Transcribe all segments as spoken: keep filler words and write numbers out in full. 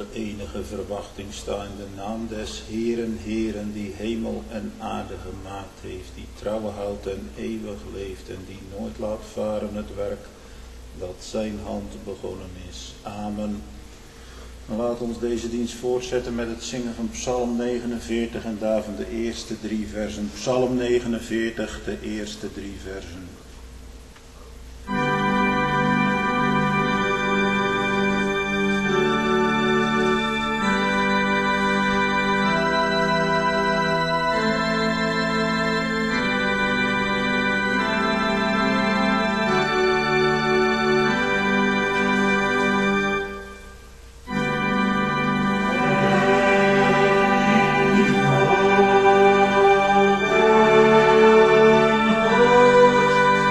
onze enige verwachting sta in de naam des Heeren, Heeren, die hemel en aarde gemaakt heeft, die trouw houdt en eeuwig leeft en die nooit laat varen het werk dat zijn hand begonnen is. Amen. Dan laat ons deze dienst voortzetten met het zingen van Psalm negenenveertig en daarvan de eerste drie versen. Psalm negenenveertig, de eerste drie versen. Oh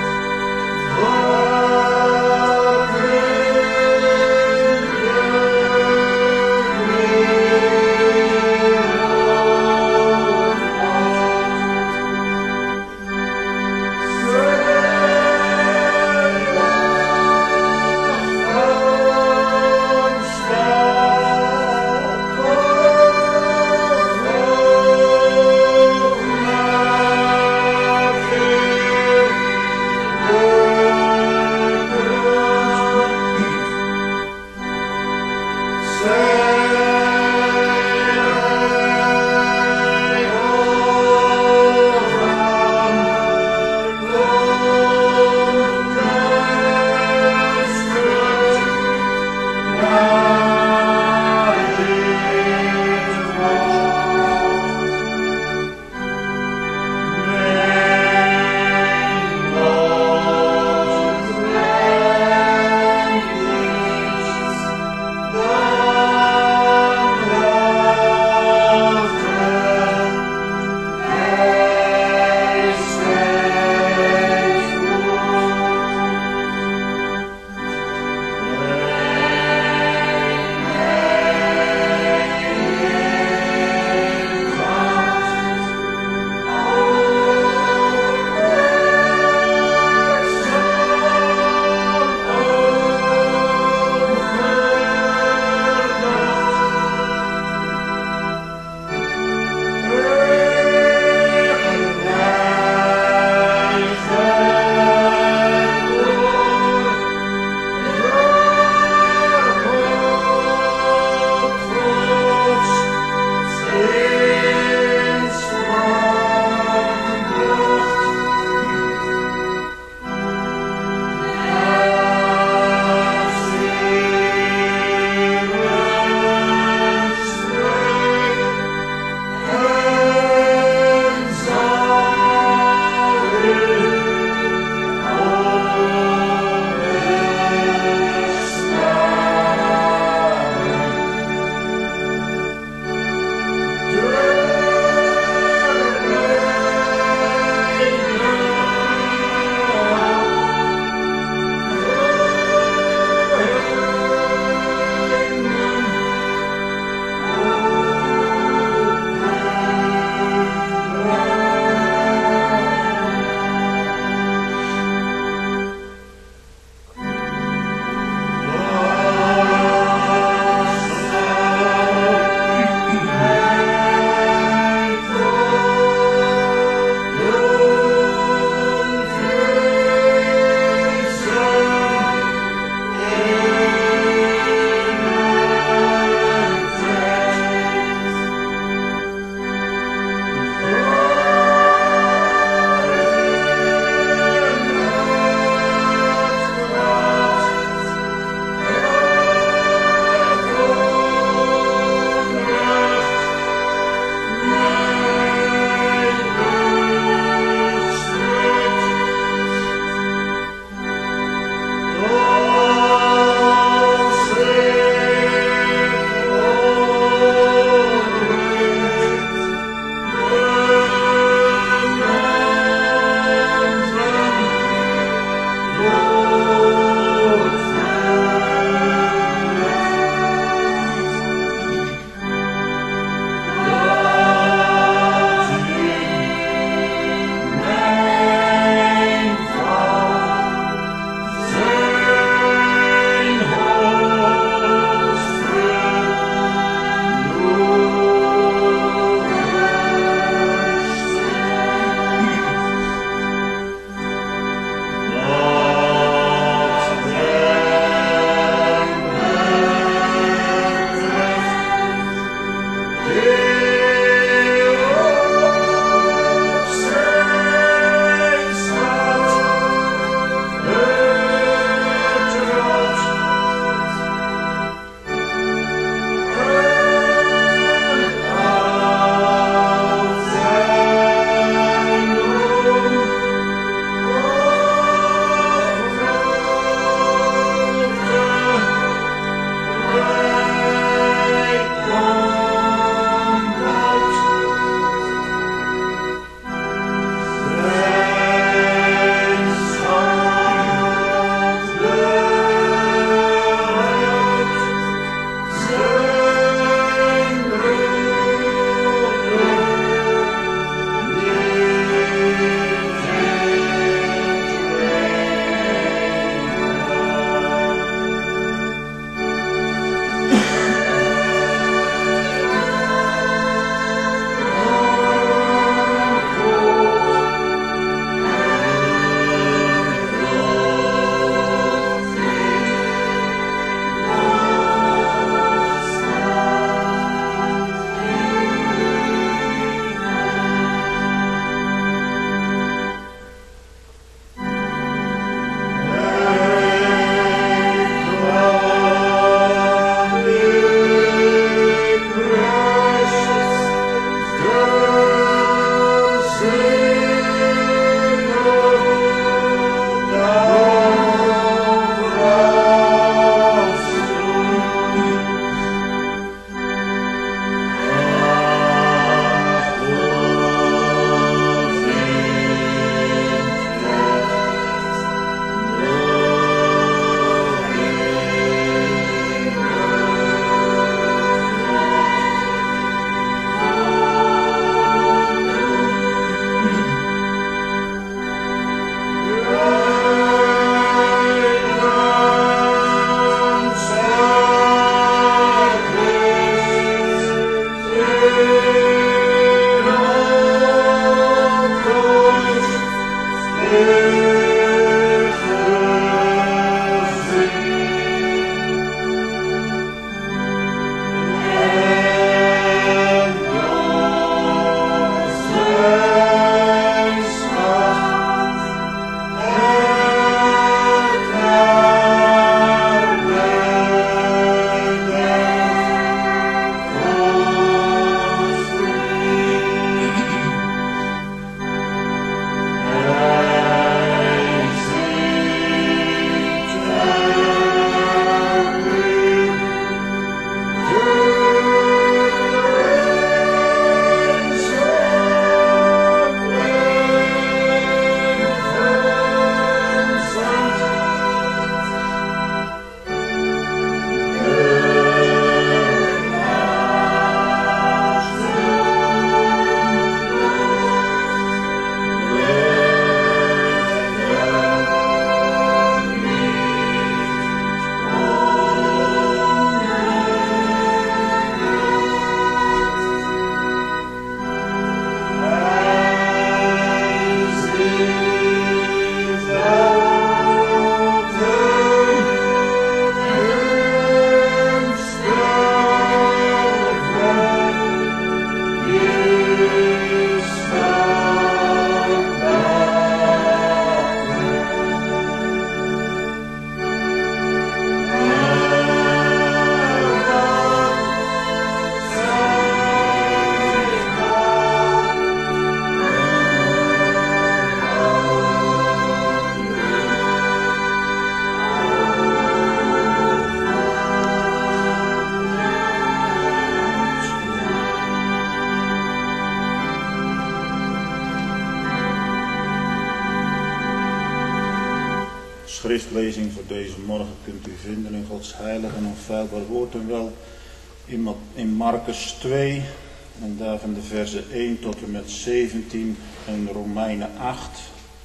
schriftlezing voor deze morgen kunt u vinden in Gods heilige en onfeilbaar woord en wel in Marcus twee en daarvan de versen één tot en met zeventien en Romeinen acht,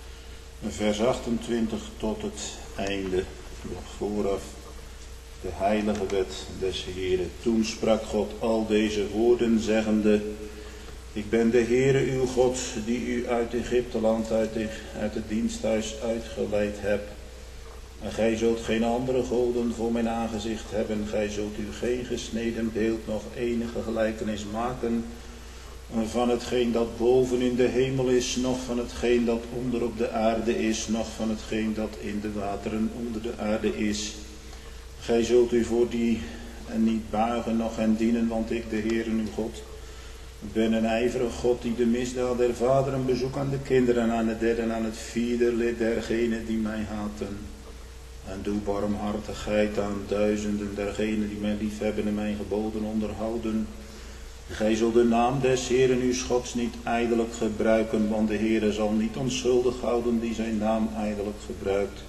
vers achtentwintig tot het einde, nog vooraf de heilige wet des Heeren. Toen sprak God al deze woorden zeggende: Ik ben de Heere uw God, die u uit Egypteland, uit, de, uit het diensthuis uitgeleid heb. En gij zult geen andere goden voor mijn aangezicht hebben. Gij zult u geen gesneden beeld, nog enige gelijkenis maken van hetgeen dat boven in de hemel is, noch van hetgeen dat onder op de aarde is, noch van hetgeen dat in de wateren onder de aarde is. Gij zult u voor die en niet buigen, noch hen dienen, want ik, de Heere uw God, ben een ijverig God die de misdaad der vaderen bezoekt aan de kinderen en aan het derde en aan het vierde lid dergenen die mij haten. En doe barmhartigheid aan duizenden dergenen die mij liefhebben en mijn geboden onderhouden. Gij zult de naam des Heeren uw Gods niet ijdelijk gebruiken, want de Heere zal niet onschuldig houden die zijn naam ijdelijk gebruikt.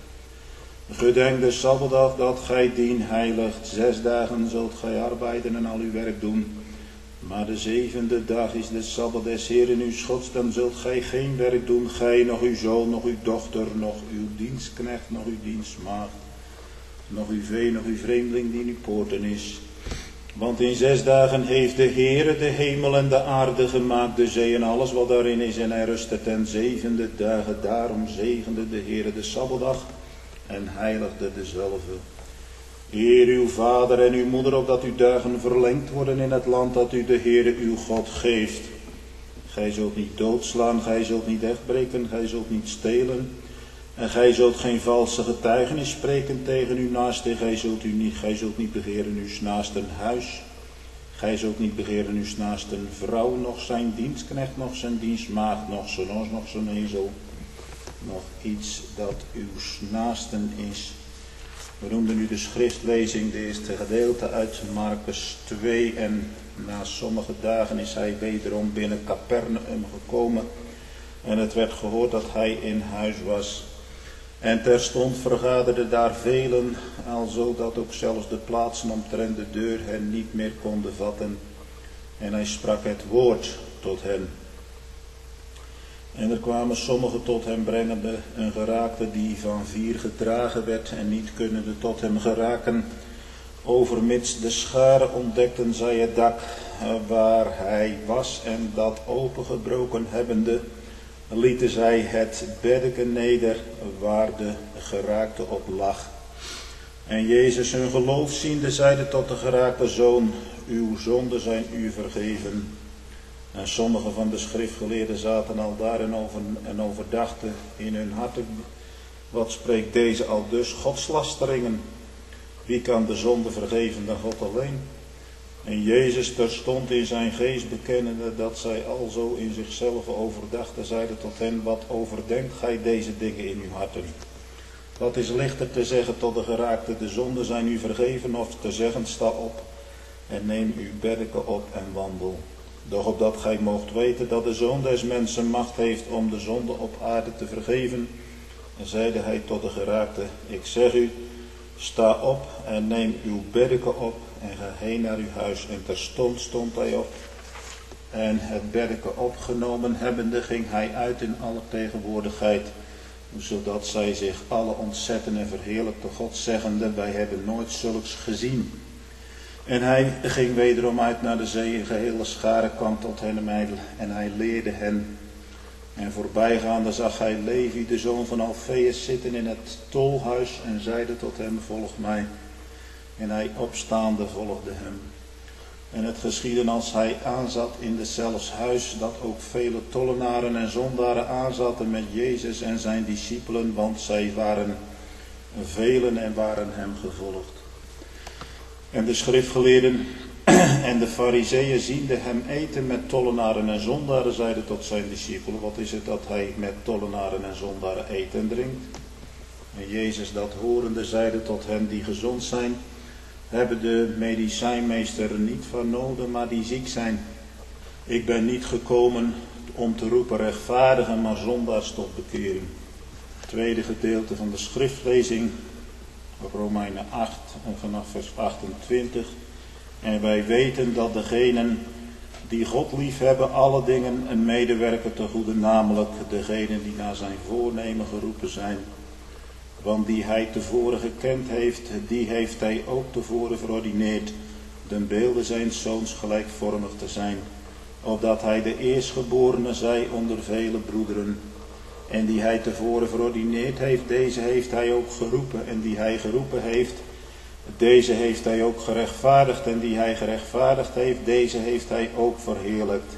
Gedenk de Sabbatdag dat gij dien heiligt. Zes dagen zult gij arbeiden en al uw werk doen. Maar de zevende dag is de Sabbat des Heeren uw Gods, dan zult gij geen werk doen, gij, nog uw zoon, nog uw dochter, nog uw dienstknecht, nog uw dienstmaagd, nog uw vee, nog uw vreemdeling die in uw poorten is. Want in zes dagen heeft de Heere de hemel en de aarde gemaakt, de zee en alles wat daarin is, en hij rustte ten zevende dagen. Daarom zegende de Heere de Sabbatdag en heiligde dezelve. Eer uw vader en uw moeder, opdat uw dagen verlengd worden in het land dat u de Heere uw God geeft. Gij zult niet doodslaan, gij zult niet echtbreken, gij zult niet stelen. En gij zult geen valse getuigenis spreken tegen uw naaste. Gij zult, u niet, gij zult niet begeren uw naasten huis. Gij zult niet begeren uw naasten vrouw, nog zijn dienstknecht, nog zijn dienstmaagd, nog zijn os, nog zijn ezel. Nog iets dat uw naasten is. We noemden nu de schriftlezing, de eerste gedeelte uit Marcus twee. En na sommige dagen is hij wederom binnen Capernaum gekomen. En het werd gehoord dat hij in huis was. En terstond vergaderden daar velen, alzo dat ook zelfs de plaatsen omtrent de deur hen niet meer konden vatten. En hij sprak het woord tot hen. En er kwamen sommigen tot hem brengende, een geraakte die van vier gedragen werd en niet kunnende tot hem geraken. Overmits de scharen ontdekten zij het dak waar hij was en dat opengebroken hebbende, lieten zij het beddeken neder waar de geraakte op lag. En Jezus hun geloof ziende zeide tot de geraakte zoon: Uw zonden zijn u vergeven. En sommigen van de schriftgeleerden zaten al daar en, over, en overdachten in hun harten: Wat spreekt deze al dus? Godslasteringen. Wie kan de zonde vergeven dan God alleen? En Jezus terstond in zijn geest bekennende dat zij alzo in zichzelf overdachten, zeide tot hen: Wat overdenkt gij deze dingen in uw harten? Wat is lichter te zeggen tot de geraakte: De zonden zijn u vergeven, of te zeggen: Sta op en neem uw beddeken op en wandel. Doch opdat gij moogt weten dat de Zoon des Mensen macht heeft om de zonde op aarde te vergeven, zeide hij tot de geraakte: Ik zeg u, sta op en neem uw beddeken op en ga heen naar uw huis. En terstond stond hij op en het beddeken opgenomen hebbende ging hij uit in alle tegenwoordigheid, zodat zij zich alle ontzetten en verheerlijkten God, zeggende: Wij hebben nooit zulks gezien. En hij ging wederom uit naar de zee, een gehele schare kwam tot hen en hij leerde hen. En voorbijgaande zag hij Levi, de zoon van Alfeus, zitten in het tolhuis en zeide tot hem: Volg mij. En hij opstaande volgde hem. En het geschiedde als hij aanzat in deszelfs huis, dat ook vele tollenaren en zondaren aanzaten met Jezus en zijn discipelen, want zij waren velen en waren hem gevolgd. En de schriftgeleerden en de farizeeën ziende hem eten met tollenaren en zondaren, zeiden tot zijn discipelen: Wat is het dat hij met tollenaren en zondaren eet en drinkt? En Jezus dat horende zeide tot hen die gezond zijn: Hebben de medicijnmeester niet van noden, maar die ziek zijn. Ik ben niet gekomen om te roepen rechtvaardigen, maar zondaars tot bekering. tweede gedeelte van de schriftlezing, Romeinen acht en vanaf vers achtentwintig. En wij weten dat degenen die God lief hebben, alle dingen een medewerker te goede, namelijk degenen die naar zijn voornemen geroepen zijn. Want die hij tevoren gekend heeft, die heeft hij ook tevoren verordineerd, den beelden zijn zoons gelijkvormig te zijn, opdat hij de eerstgeborene zij onder vele broederen. En die hij tevoren verordineerd heeft, deze heeft hij ook geroepen. En die hij geroepen heeft, deze heeft hij ook gerechtvaardigd. En die hij gerechtvaardigd heeft, deze heeft hij ook verheerlijkt.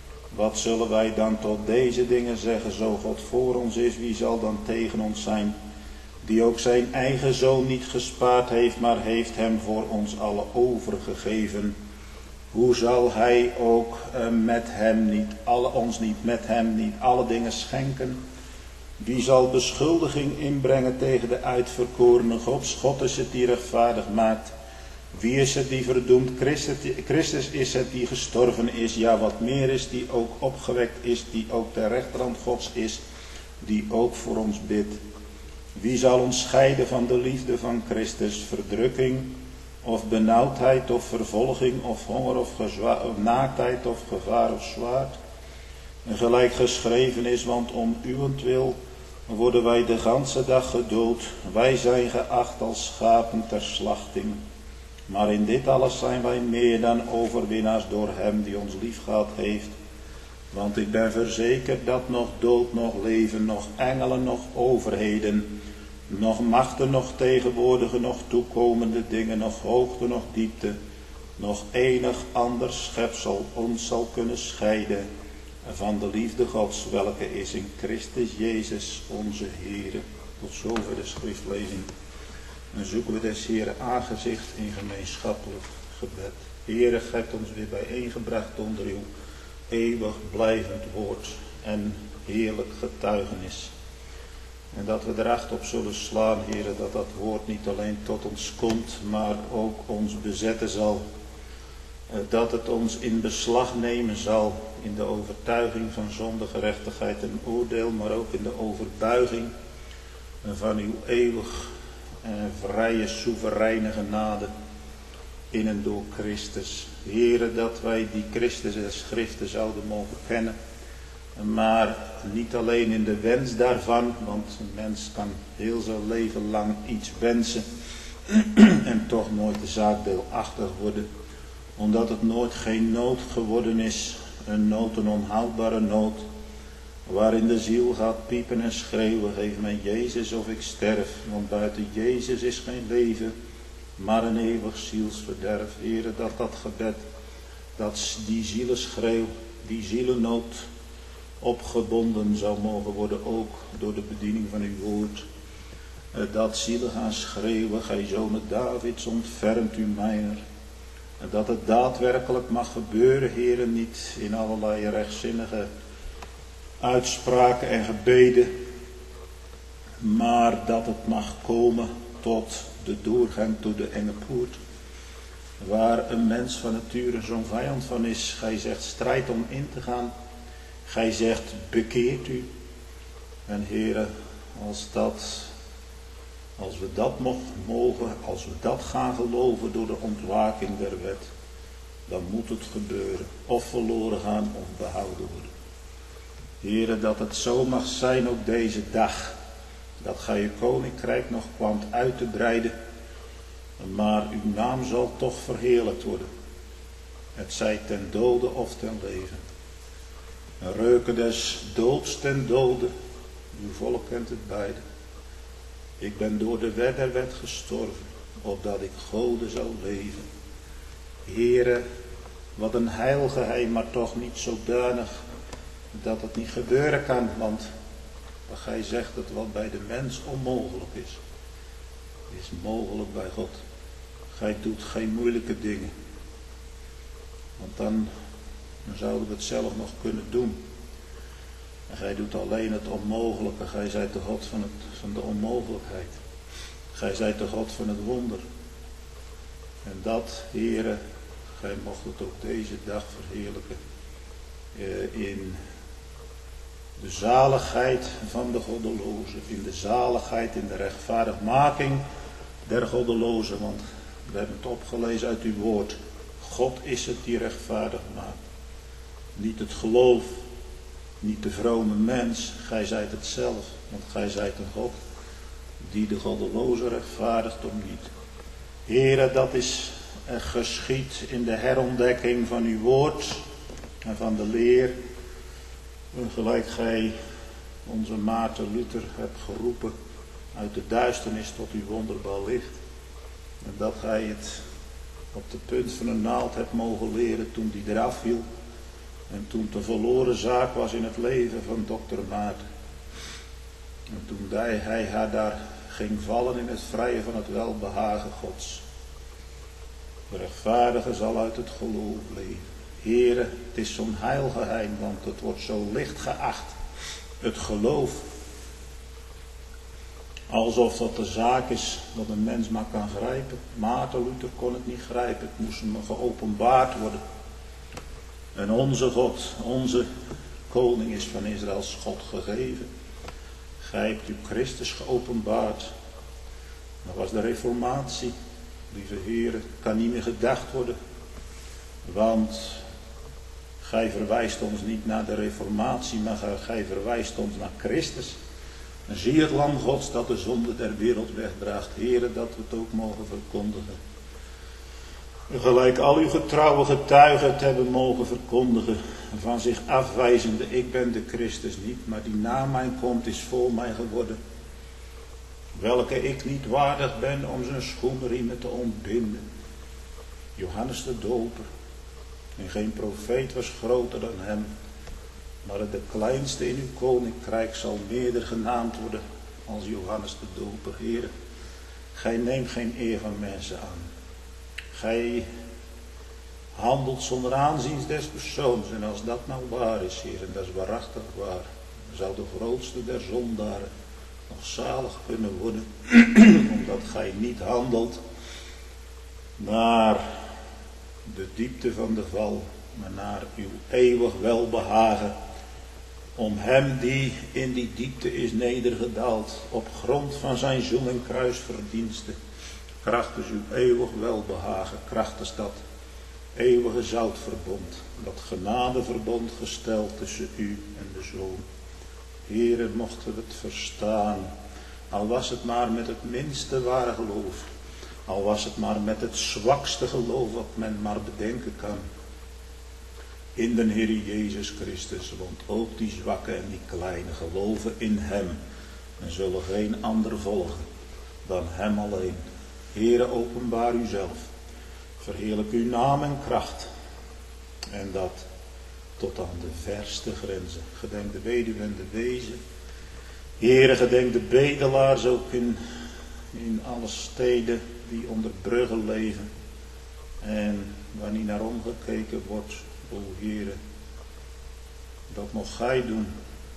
Wat zullen wij dan tot deze dingen zeggen? Zo God voor ons is, wie zal dan tegen ons zijn? Die ook zijn eigen zoon niet gespaard heeft, maar heeft hem voor ons allen overgegeven. Hoe zal hij ook uh, met hem niet, alle, ons niet met hem niet alle dingen schenken? Wie zal beschuldiging inbrengen tegen de uitverkorene Gods? God is het die rechtvaardig maakt. Wie is het die verdoemt? Christus, Christus is het die gestorven is. Ja, wat meer is, die ook opgewekt is, die ook ter rechterhand Gods is, die ook voor ons bidt. Wie zal ons scheiden van de liefde van Christus? Verdrukking, of benauwdheid, of vervolging, of honger, of, gezwa- of naaktheid, of gevaar, of zwaard? En gelijk geschreven is, want om uwentwil worden wij de ganse dag gedood. Wij zijn geacht als schapen ter slachting. Maar in dit alles zijn wij meer dan overwinnaars door hem die ons liefgehad heeft. Want ik ben verzekerd dat nog dood, nog leven, nog engelen, nog overheden, nog machten, nog tegenwoordige, nog toekomende dingen, nog hoogte, nog diepte, nog enig ander schepsel ons zal kunnen scheiden van de liefde Gods, welke is in Christus Jezus onze Heere. Tot zover de schriftlezing. Dan zoeken we des Heeren aangezicht in gemeenschappelijk gebed. Heere, gij hebt ons weer bijeengebracht onder uw eeuwig blijvend woord en heerlijk getuigenis. En dat we er acht op zullen slaan, Heere, dat dat woord niet alleen tot ons komt, maar ook ons bezetten zal. Dat het ons in beslag nemen zal in de overtuiging van zonde, gerechtigheid en oordeel, maar ook in de overbuiging van uw eeuwig en vrije, soevereine genade in en door Christus. Heere, dat wij die Christus en schriften zouden mogen kennen, maar niet alleen in de wens daarvan, want een mens kan heel zijn leven lang iets wensen en toch nooit de zaak deelachtig worden, omdat het nooit geen nood geworden is, een nood, een onhoudbare nood, waarin de ziel gaat piepen en schreeuwen, geef mij Jezus of ik sterf, want buiten Jezus is geen leven, maar een eeuwig zielsverderf. Heere, dat dat gebed, dat die zielenschreeuw, die zielennood opgebonden zou mogen worden, ook door de bediening van uw woord. Dat zielen gaan schreeuwen, gij zonen Davids, ontfermt u mijner. En dat het daadwerkelijk mag gebeuren, Heere, niet in allerlei rechtzinnige uitspraken en gebeden, maar dat het mag komen tot de doorgang tot de enge poort, waar een mens van nature zo'n vijand van is. Gij zegt strijd om in te gaan, gij zegt bekeert u. En Heere, als dat, als we dat mogen, als we dat gaan geloven door de ontwaking der wet, dan moet het gebeuren, of verloren gaan of behouden worden. Heere, dat het zo mag zijn ook deze dag, dat gij uw koninkrijk nog kwam uit te breiden, maar uw naam zal toch verheerlijkt worden. Het zij ten dode of ten leven. Een reuken des doods ten dode, uw volk kent het beide. Ik ben door de wet der wet gestorven, opdat ik Gode zou leven. Heere, wat een heil geheim, maar toch niet zodanig dat het niet gebeuren kan, want wat gij zegt dat wat bij de mens onmogelijk is, is mogelijk bij God. Gij doet geen moeilijke dingen, want dan, dan zouden we het zelf nog kunnen doen. En gij doet alleen het onmogelijke. Gij zijt de God van, het, van de onmogelijkheid. Gij zijt de God van het wonder. En dat, Heere, gij mocht het ook deze dag verheerlijken. Uh, in de zaligheid van de goddelozen, in de zaligheid, in de rechtvaardigmaking der goddelozen. Want we hebben het opgelezen uit uw woord. God is het die rechtvaardig maakt. Niet het geloof, niet de vrome mens, gij zijt het zelf, want gij zijt een God die de goddelozen rechtvaardigt om niet. Heere, dat is geschied in de herontdekking van uw woord en van de leer. Gelijk gij onze Maarten Luther hebt geroepen uit de duisternis tot uw wonderbaar licht. En dat gij het op de punt van een naald hebt mogen leren toen die eraf viel. En toen het een verloren zaak was in het leven van dokter Maarten. En toen hij, hij haar daar ging vallen in het vrije van het welbehagen Gods. De rechtvaardige zal uit het geloof leven. Heere, het is zo'n heilgeheim, want het wordt zo licht geacht. Het geloof. Alsof dat de zaak is dat een mens maar kan grijpen. Maarten Luther kon het niet grijpen. Het moest hem geopenbaard worden. En onze God, onze koning is van Israëls God gegeven. Gij hebt uw Christus geopenbaard. Dat was de reformatie. Lieve heren, kan niet meer gedacht worden. Want gij verwijst ons niet naar de reformatie, maar gij verwijst ons naar Christus. En zie het lam Gods dat de zonde der wereld wegdraagt. Heren, dat we het ook mogen verkondigen. En gelijk al uw getrouwe getuigen het hebben mogen verkondigen. Van zich afwijzende, ik ben de Christus niet, maar die na mij komt is voor mij geworden. Welke ik niet waardig ben om zijn schoenriemen te ontbinden. Johannes de Doper. En geen profeet was groter dan hem. Maar de kleinste in uw koninkrijk zal meerder genaamd worden als Johannes de Doper. Heer, gij neemt geen eer van mensen aan. Gij handelt zonder aanzien des persoons. En als dat nou waar is, Heer, en dat is waarachtig waar, zou de grootste der zondaren nog zalig kunnen worden, omdat gij niet handelt naar de diepte van de val, maar naar uw eeuwig welbehagen, om hem die in die diepte is nedergedaald, op grond van zijn zoen en kruisverdiensten, krachtens uw eeuwig welbehagen, krachtens dat eeuwige zoutverbond, dat genadeverbond gesteld tussen u en de Zoon. Heere, mochten we het verstaan, al was het maar met het minste ware geloof, al was het maar met het zwakste geloof wat men maar bedenken kan, in de Heer Jezus Christus, want ook die zwakke en die kleine geloven in hem en zullen geen ander volgen dan hem alleen. Heere, openbaar uzelf, verheerlijk uw naam en kracht, en dat tot aan de verste grenzen. Gedenk de weduwe en de wezen. Heere, gedenk de bedelaars ook in, in alle steden die onder bruggen leven. En waar niet naar omgekeken wordt, o Heere, dat mag gij doen.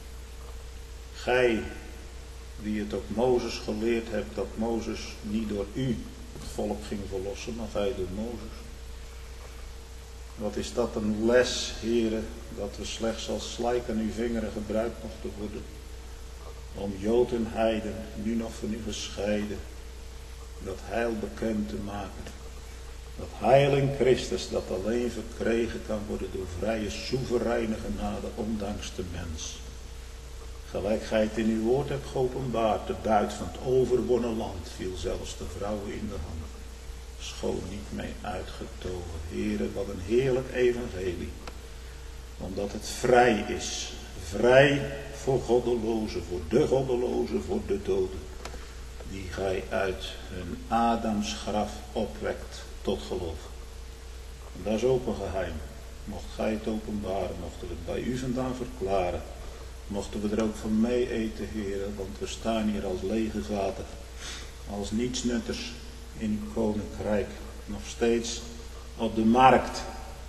Gij, die het ook Mozes geleerd hebt, dat Mozes niet door u het volk ging verlossen, maar gij door Mozes. Wat is dat een les, Heere, dat we slechts als slijk aan uw vingeren gebruikt mochten worden, om Jood en Heiden, nu nog van u gescheiden, dat heil bekend te maken. Dat heil in Christus, dat alleen verkregen kan worden door vrije, soevereine genade, ondanks de mens. Gelijk gij het in uw woord hebt geopenbaard, de buit van het overwonnen land viel zelfs de vrouwen in de hand. Schoon niet mee uitgetogen. Heere, wat een heerlijk evangelie. Omdat het vrij is. Vrij voor goddelozen, voor de goddelozen, voor de doden. Die gij uit hun Adams graf opwekt tot geloof. En dat is ook een geheim. Mocht gij het openbaren, mochten we het bij u vandaan verklaren. Mochten we er ook van mee eten, heren, want we staan hier als lege vaten. Als nietsnutters in uw koninkrijk. Nog steeds op de markt.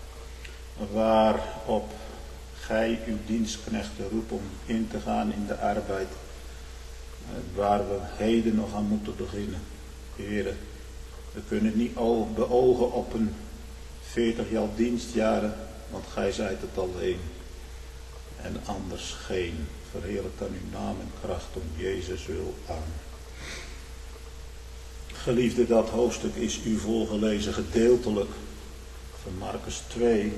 Waarop gij uw dienstknechten roept om in te gaan in de arbeid. Waar we heden nog aan moeten beginnen. Heren, we kunnen niet beogen op een veertig dienstjaren, want gij zijt het alleen. En anders geen verheerlijk dan uw naam en kracht om Jezus wil. Amen. Geliefde, dat hoofdstuk is u voorgelezen gedeeltelijk van Marcus twee.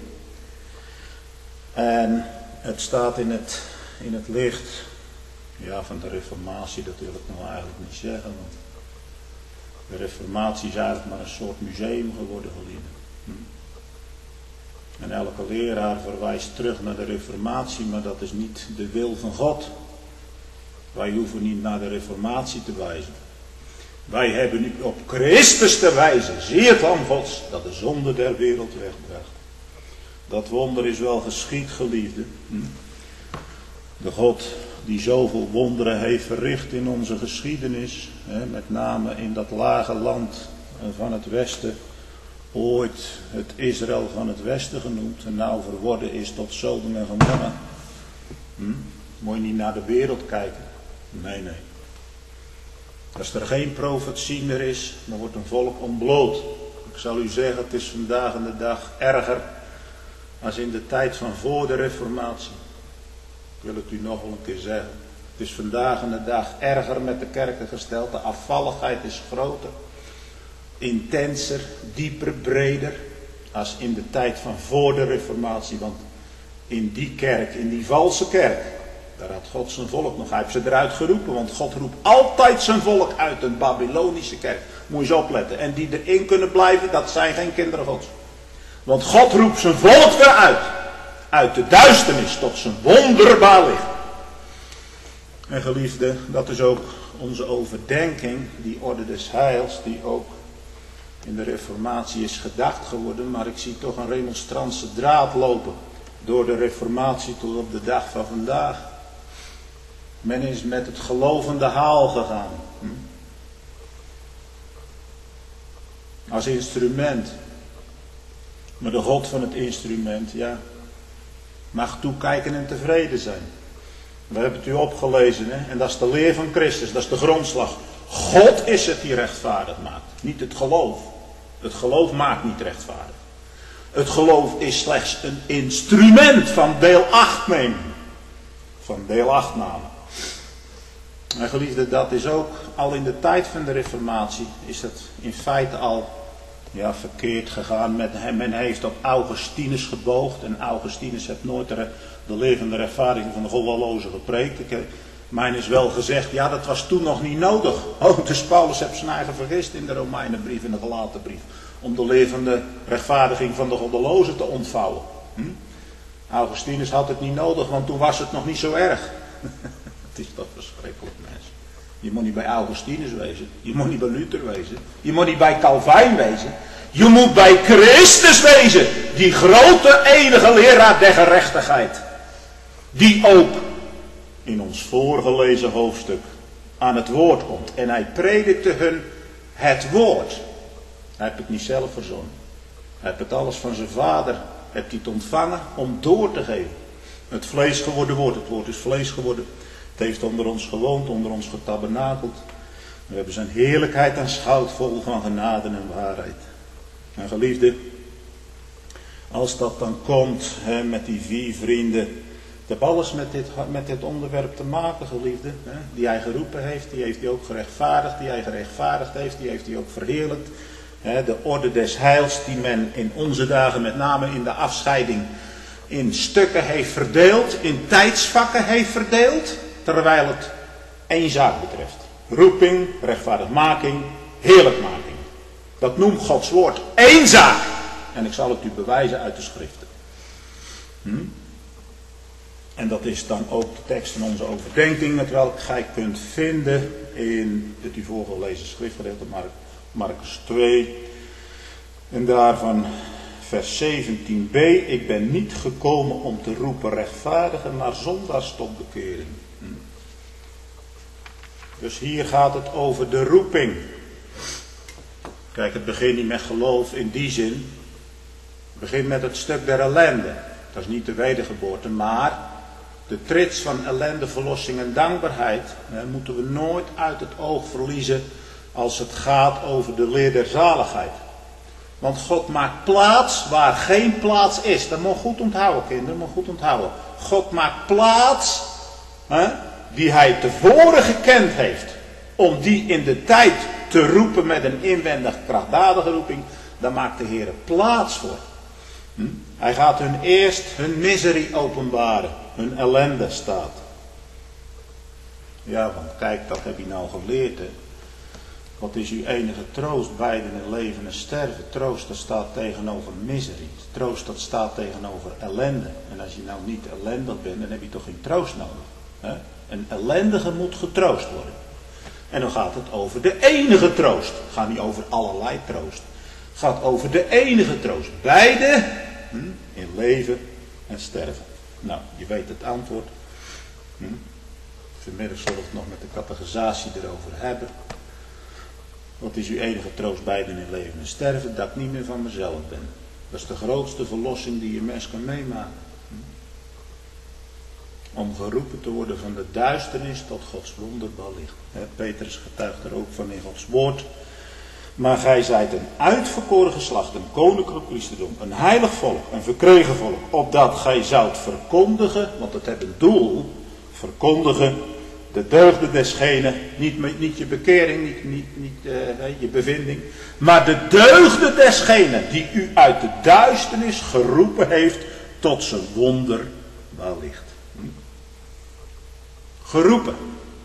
En het staat in het, in het licht ja, van de reformatie, dat wil ik nou eigenlijk niet zeggen. Want de reformatie is eigenlijk maar een soort museum geworden, geliefde. Hm. En elke leraar verwijst terug naar de reformatie, maar dat is niet de wil van God. Wij hoeven niet naar de reformatie te wijzen. Wij hebben nu op Christus te wijzen, zie het lam Gods, dat de zonde der wereld wegbracht. Dat wonder is wel geschied, geliefde. Hm. De God die zoveel wonderen heeft verricht in onze geschiedenis, hè, met name in dat lage land van het westen, ooit het Israël van het westen genoemd en nou verworden is tot Sodom en Gomorra. Hm? Moet je niet naar de wereld kijken? Nee, nee. Als er geen profetie meer is, dan wordt een volk ontbloot. Ik zal u zeggen, het is vandaag de dag erger als in de tijd van voor de reformatie. Ik wil het u nog wel een keer zeggen. Het is vandaag de dag erger met de kerken gesteld. De afvalligheid is groter, intenser, dieper, breder als in de tijd van voor de reformatie. Want in die kerk, in die valse kerk, daar had God zijn volk nog. Hij heeft ze eruit geroepen, want God roept altijd zijn volk uit een Babylonische kerk. Moet je eens opletten. En die erin kunnen blijven, dat zijn geen kinderen Gods. Want God roept zijn volk weer uit. Uit de duisternis tot zijn wonderbaar licht. En geliefde, dat is ook onze overdenking, die orde des heils, die ook in de reformatie is gedacht geworden. Maar ik zie toch een remonstrantse draad lopen door de reformatie tot op de dag van vandaag. Men is met het gelovende haal gegaan. Hm? Als instrument. Maar de God van het instrument, ja, mag toekijken en tevreden zijn. We hebben het u opgelezen, hè? En dat is de leer van Christus, dat is de grondslag. God is het die rechtvaardig maakt, niet het geloof. Het geloof maakt niet rechtvaardig. Het geloof is slechts een instrument van deel acht nemen. Van deel acht name. En geliefde, dat is ook al in de tijd van de reformatie, is het in feite al ja, verkeerd gegaan. Met hem. Men heeft op Augustinus geboogd. En Augustinus heeft nooit de, de levende rechtvaardiging van de goddeloze gepreekt. Ik, mijn is wel gezegd, ja, dat was toen nog niet nodig. Oh, dus Paulus heeft zijn eigen vergist in de Romeinenbrief en de Galatenbrief. Om de levende rechtvaardiging van de goddeloze te ontvouwen. Hm? Augustinus had het niet nodig, want toen was het nog niet zo erg. Het is toch verschrikkelijk, mensen. Je moet niet bij Augustinus wezen. Je moet niet bij Luther wezen. Je moet niet bij Calvijn wezen. Je moet bij Christus wezen. Die grote enige leraar der gerechtigheid. Die ook in ons voorgelezen hoofdstuk aan het woord komt. En hij predikte hun het woord. Hij heeft het niet zelf verzonnen. Hij heeft het alles van zijn vader. Heeft hij het ontvangen om door te geven. Het vlees geworden woord. Het woord is vlees geworden. Het heeft onder ons gewoond, onder ons getabernakeld. We hebben zijn heerlijkheid aanschouwd, vol van genade en waarheid. En geliefde, als dat dan komt hè, met die vier vrienden. Het heeft alles met dit, met dit onderwerp te maken, geliefde. Hè, die hij geroepen heeft, die heeft hij ook gerechtvaardigd. Die hij gerechtvaardigd heeft, die heeft hij ook verheerlijkt. Hè, de orde des heils die men in onze dagen, met name in de afscheiding, in stukken heeft verdeeld. In tijdsvakken heeft verdeeld. Terwijl het één zaak betreft. Roeping, rechtvaardigmaking, heerlijkmaking. Dat noemt Gods woord één zaak. En ik zal het u bewijzen uit de schriften. Hm? En dat is dan ook de tekst van onze overdenking. Terwijl gij kunt vinden in het u voorgelezen schriftgedeelte Marcus twee. En daarvan vers zeventien b. Ik ben niet gekomen om te roepen rechtvaardigen, maar zondaars tot bekering. Dus hier gaat het over de roeping. Kijk, het begint niet met geloof in die zin. Het begint met het stuk der ellende. Dat is niet de wedergeboorte, maar de trits van ellende, verlossing en dankbaarheid hè, moeten we nooit uit het oog verliezen als het gaat over de leer der zaligheid. Want God maakt plaats waar geen plaats is. Dat moet goed onthouden, kinderen, moet goed onthouden. God maakt plaats hè, die hij tevoren gekend heeft, om die in de tijd te roepen met een inwendig krachtdadige roeping, daar maakt de Heer plaats voor. Hm? Hij gaat hun eerst hun miserie openbaren, hun ellende staat. Ja, want kijk, dat heb je nou geleerd, hè. Wat is uw enige troost, beiden in leven en sterven? Troost, dat staat tegenover miserie. Troost, dat staat tegenover ellende. En als je nou niet ellendig bent, dan heb je toch geen troost nodig. Hè? Een ellendige moet getroost worden. En dan gaat het over de enige troost. Het gaat niet over allerlei troost. Het gaat over de enige troost. Beide hm, in leven en sterven. Nou, je weet het antwoord. Hm? Vanmiddag zal ik het nog met de catechisatie erover hebben. Wat is uw enige troost, beiden in leven en sterven? Dat ik niet meer van mezelf ben. Dat is de grootste verlossing die je mens kan meemaken. Hm? Om geroepen te worden van de duisternis tot Gods wonderbaar licht. He, Petrus getuigt er ook van in Gods woord. Maar gij zijt een uitverkoren geslacht, een koninklijk priesterdom, een heilig volk, een verkregen volk, opdat gij zoudt verkondigen, want het heeft een doel, verkondigen de deugden desgene, niet, niet je bekering, niet, niet, niet uh, je bevinding, maar de deugden desgene die u uit de duisternis geroepen heeft tot zijn wonderbaar licht. Hm? Geroepen.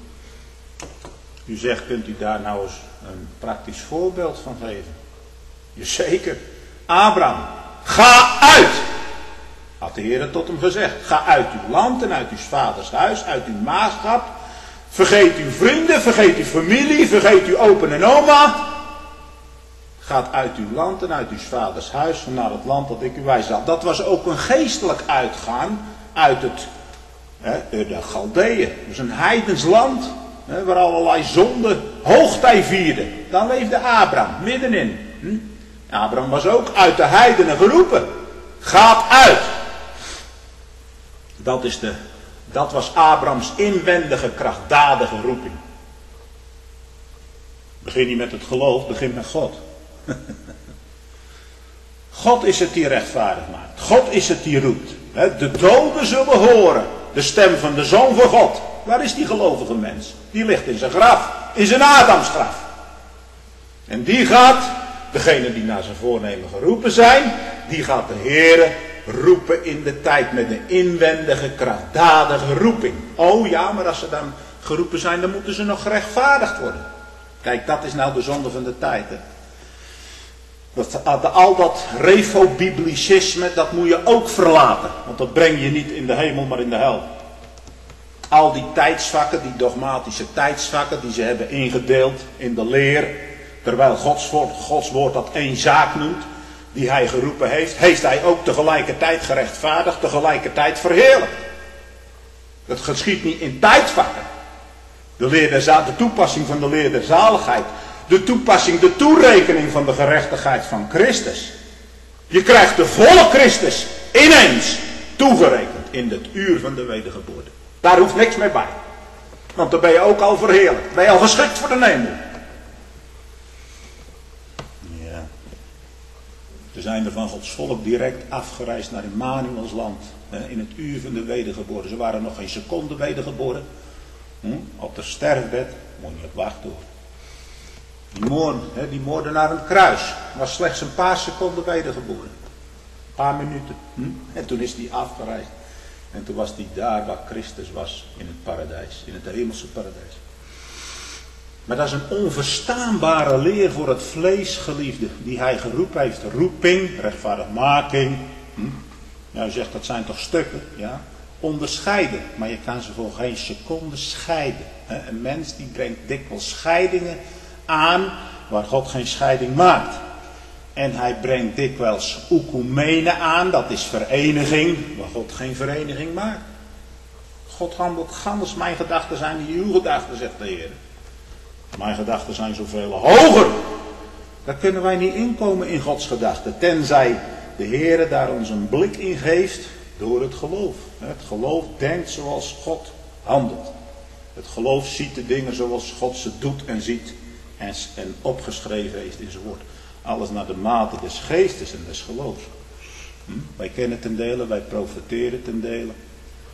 U zegt, kunt u daar nou eens een praktisch voorbeeld van geven? Jazeker. Abraham, ga uit! Had de Heer tot hem gezegd. Ga uit uw land en uit uw vaders huis, uit uw maagschap. Vergeet uw vrienden, vergeet uw familie, vergeet uw opa en oma. Gaat uit uw land en uit uw vaders huis naar het land dat ik u wijs zal. Dat was ook een geestelijk uitgaan uit het, hè, de Galdeeën. Dus een heidens land, hè, waar allerlei zonden hoogtij vierden. Dan leefde Abraham middenin. Hm? Abraham was ook uit de heidenen geroepen. Gaat uit. Dat is de... Dat was Abrahams inwendige, krachtdadige roeping. Begin niet met het geloof, begin met God. God is het die rechtvaardig maakt. God is het die roept. De doden zullen horen de stem van de Zoon van God. Waar is die gelovige mens? Die ligt in zijn graf. In zijn Adamsgraf. En die gaat, degene die naar zijn voornemen geroepen zijn, die gaat de Heere roepen in de tijd met een inwendige, krachtdadige roeping. Oh ja, maar als ze dan geroepen zijn, dan moeten ze nog gerechtvaardigd worden. Kijk, dat is nou de zonde van de tijd. Hè? Dat, al dat refobiblicisme, dat moet je ook verlaten. Want dat breng je niet in de hemel, maar in de hel. Al die tijdsvakken, die dogmatische tijdsvakken, die ze hebben ingedeeld in de leer. Terwijl Gods woord, Gods woord dat één zaak noemt. Die hij geroepen heeft, heeft hij ook tegelijkertijd gerechtvaardigd, tegelijkertijd verheerlijkt. Dat geschiet niet in tijdvakken. De, leer der, de toepassing van de leer der zaligheid. De toepassing, de toerekening van de gerechtigheid van Christus. Je krijgt de volle Christus ineens toegerekend in het uur van de wedergeboorte. Daar hoeft niks meer bij. Want dan ben je ook al verheerlijkt. Ben je al geschikt voor de hemel. Ze zijn er van Gods volk direct afgereisd naar Immanuels land. In het uur van de wedergeboorte. Ze waren nog geen seconde wedergeboren. Op de sterfbed. Moet je op wachten hoor. Die, moord, die moordenaar aan het kruis. Was slechts een paar seconden wedergeboren. Een paar minuten. En toen is hij afgereisd. En toen was hij daar waar Christus was. In het paradijs. In het hemelse paradijs. Maar dat is een onverstaanbare leer voor het vleesgeliefde. Die hij geroepen heeft. Roeping, rechtvaardigmaking. Hm? Nou, u zegt dat zijn toch stukken. Ja? Onderscheiden. Maar je kan ze voor geen seconde scheiden. He? Een mens die brengt dikwijls scheidingen aan. Waar God geen scheiding maakt. En hij brengt dikwijls oekumene aan. Dat is vereniging. Waar God geen vereniging maakt. God handelt gans. Mijn gedachten zijn niet uw gedachten, zegt de Heer. Mijn gedachten zijn zoveel hoger. Daar kunnen wij niet inkomen in Gods gedachten. Tenzij de Heer daar ons een blik in geeft door het geloof. Het geloof denkt zoals God handelt. Het geloof ziet de dingen zoals God ze doet en ziet. En, en opgeschreven heeft in zijn woord. Alles naar de mate des geestes en des geloofs. Hm? Wij kennen ten dele, wij profiteren ten dele.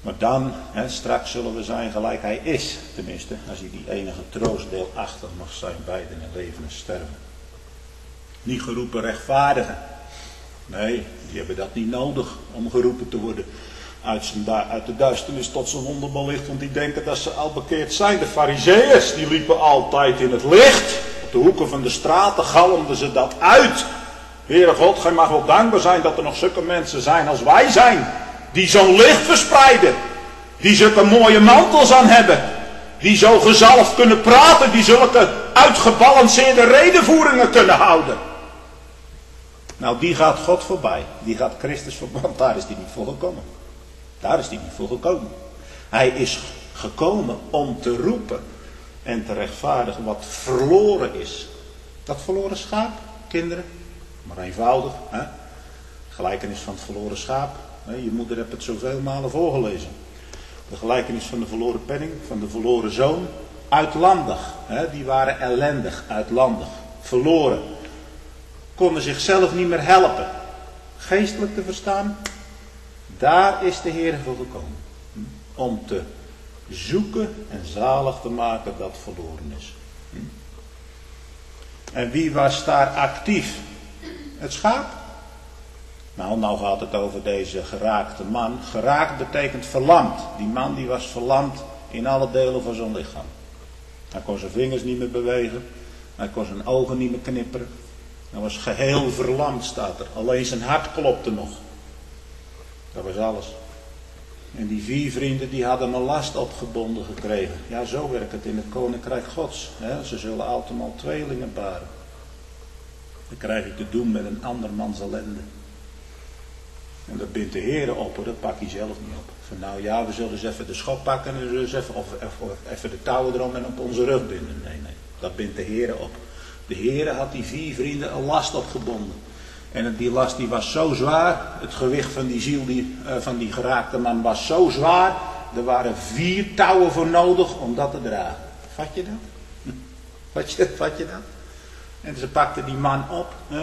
Maar dan, hè, straks zullen we zijn gelijk hij is. Tenminste, als hij die enige troost deelachtig mag zijn, beiden in leven en sterven. Niet geroepen rechtvaardigen. Nee, die hebben dat niet nodig om geroepen te worden uit, zijn, uit de duisternis tot zijn wonderbelicht. Want die denken dat ze al bekeerd zijn. De Farizeeërs, die liepen altijd in het licht. Op de hoeken van de straten galmden ze dat uit. Heere God, gij mag wel dankbaar zijn dat er nog zulke mensen zijn als wij zijn. Die zo'n licht verspreiden. Die zulke mooie mantels aan hebben. Die zo gezalfd kunnen praten. Die zulke uitgebalanceerde redenvoeringen kunnen houden. Nou, die gaat God voorbij. Die gaat Christus voorbij. Want daar is hij niet voor gekomen. Daar is hij niet voor gekomen. Hij is gekomen om te roepen en te rechtvaardigen wat verloren is. Dat verloren schaap, kinderen. Maar eenvoudig. Hè? Gelijkenis van het verloren schaap. Je moeder heeft het zoveel malen voorgelezen. De gelijkenis van de verloren penning, van de verloren zoon. Uitlandig. Hè? Die waren ellendig, uitlandig. Verloren. Konden zichzelf niet meer helpen. Geestelijk te verstaan. Daar is de Heer voor gekomen. Om te zoeken en zalig te maken dat verloren is. En wie was daar actief? Het schaap? Nou, nou gaat het over deze geraakte man. Geraakt betekent verlamd. Die man die was verlamd in alle delen van zijn lichaam. Hij kon zijn vingers niet meer bewegen. Hij kon zijn ogen niet meer knipperen. Hij was geheel verlamd, staat er. Alleen zijn hart klopte nog. Dat was alles. En die vier vrienden die hadden een last opgebonden gekregen. Ja, zo werkt het in het koninkrijk gods. Hè? Ze zullen allemaal tweelingen baren. Dan krijg je te doen met een ander mans ellende. En dat bindt de Heer op, hoor. Dat pak je zelf niet op. Van nou ja, we zullen eens even de schop pakken en we zullen eens even, of, of, of even de touwen erom en op onze rug binden. Nee, nee. Dat bindt de Heer op. De Heer had die vier vrienden een last opgebonden. En die last die was zo zwaar. Het gewicht van die ziel die, uh, van die geraakte man was zo zwaar. Er waren vier touwen voor nodig om dat te dragen. Vat je dat? Vat je, vat je dat? En ze pakten die man op. Hè?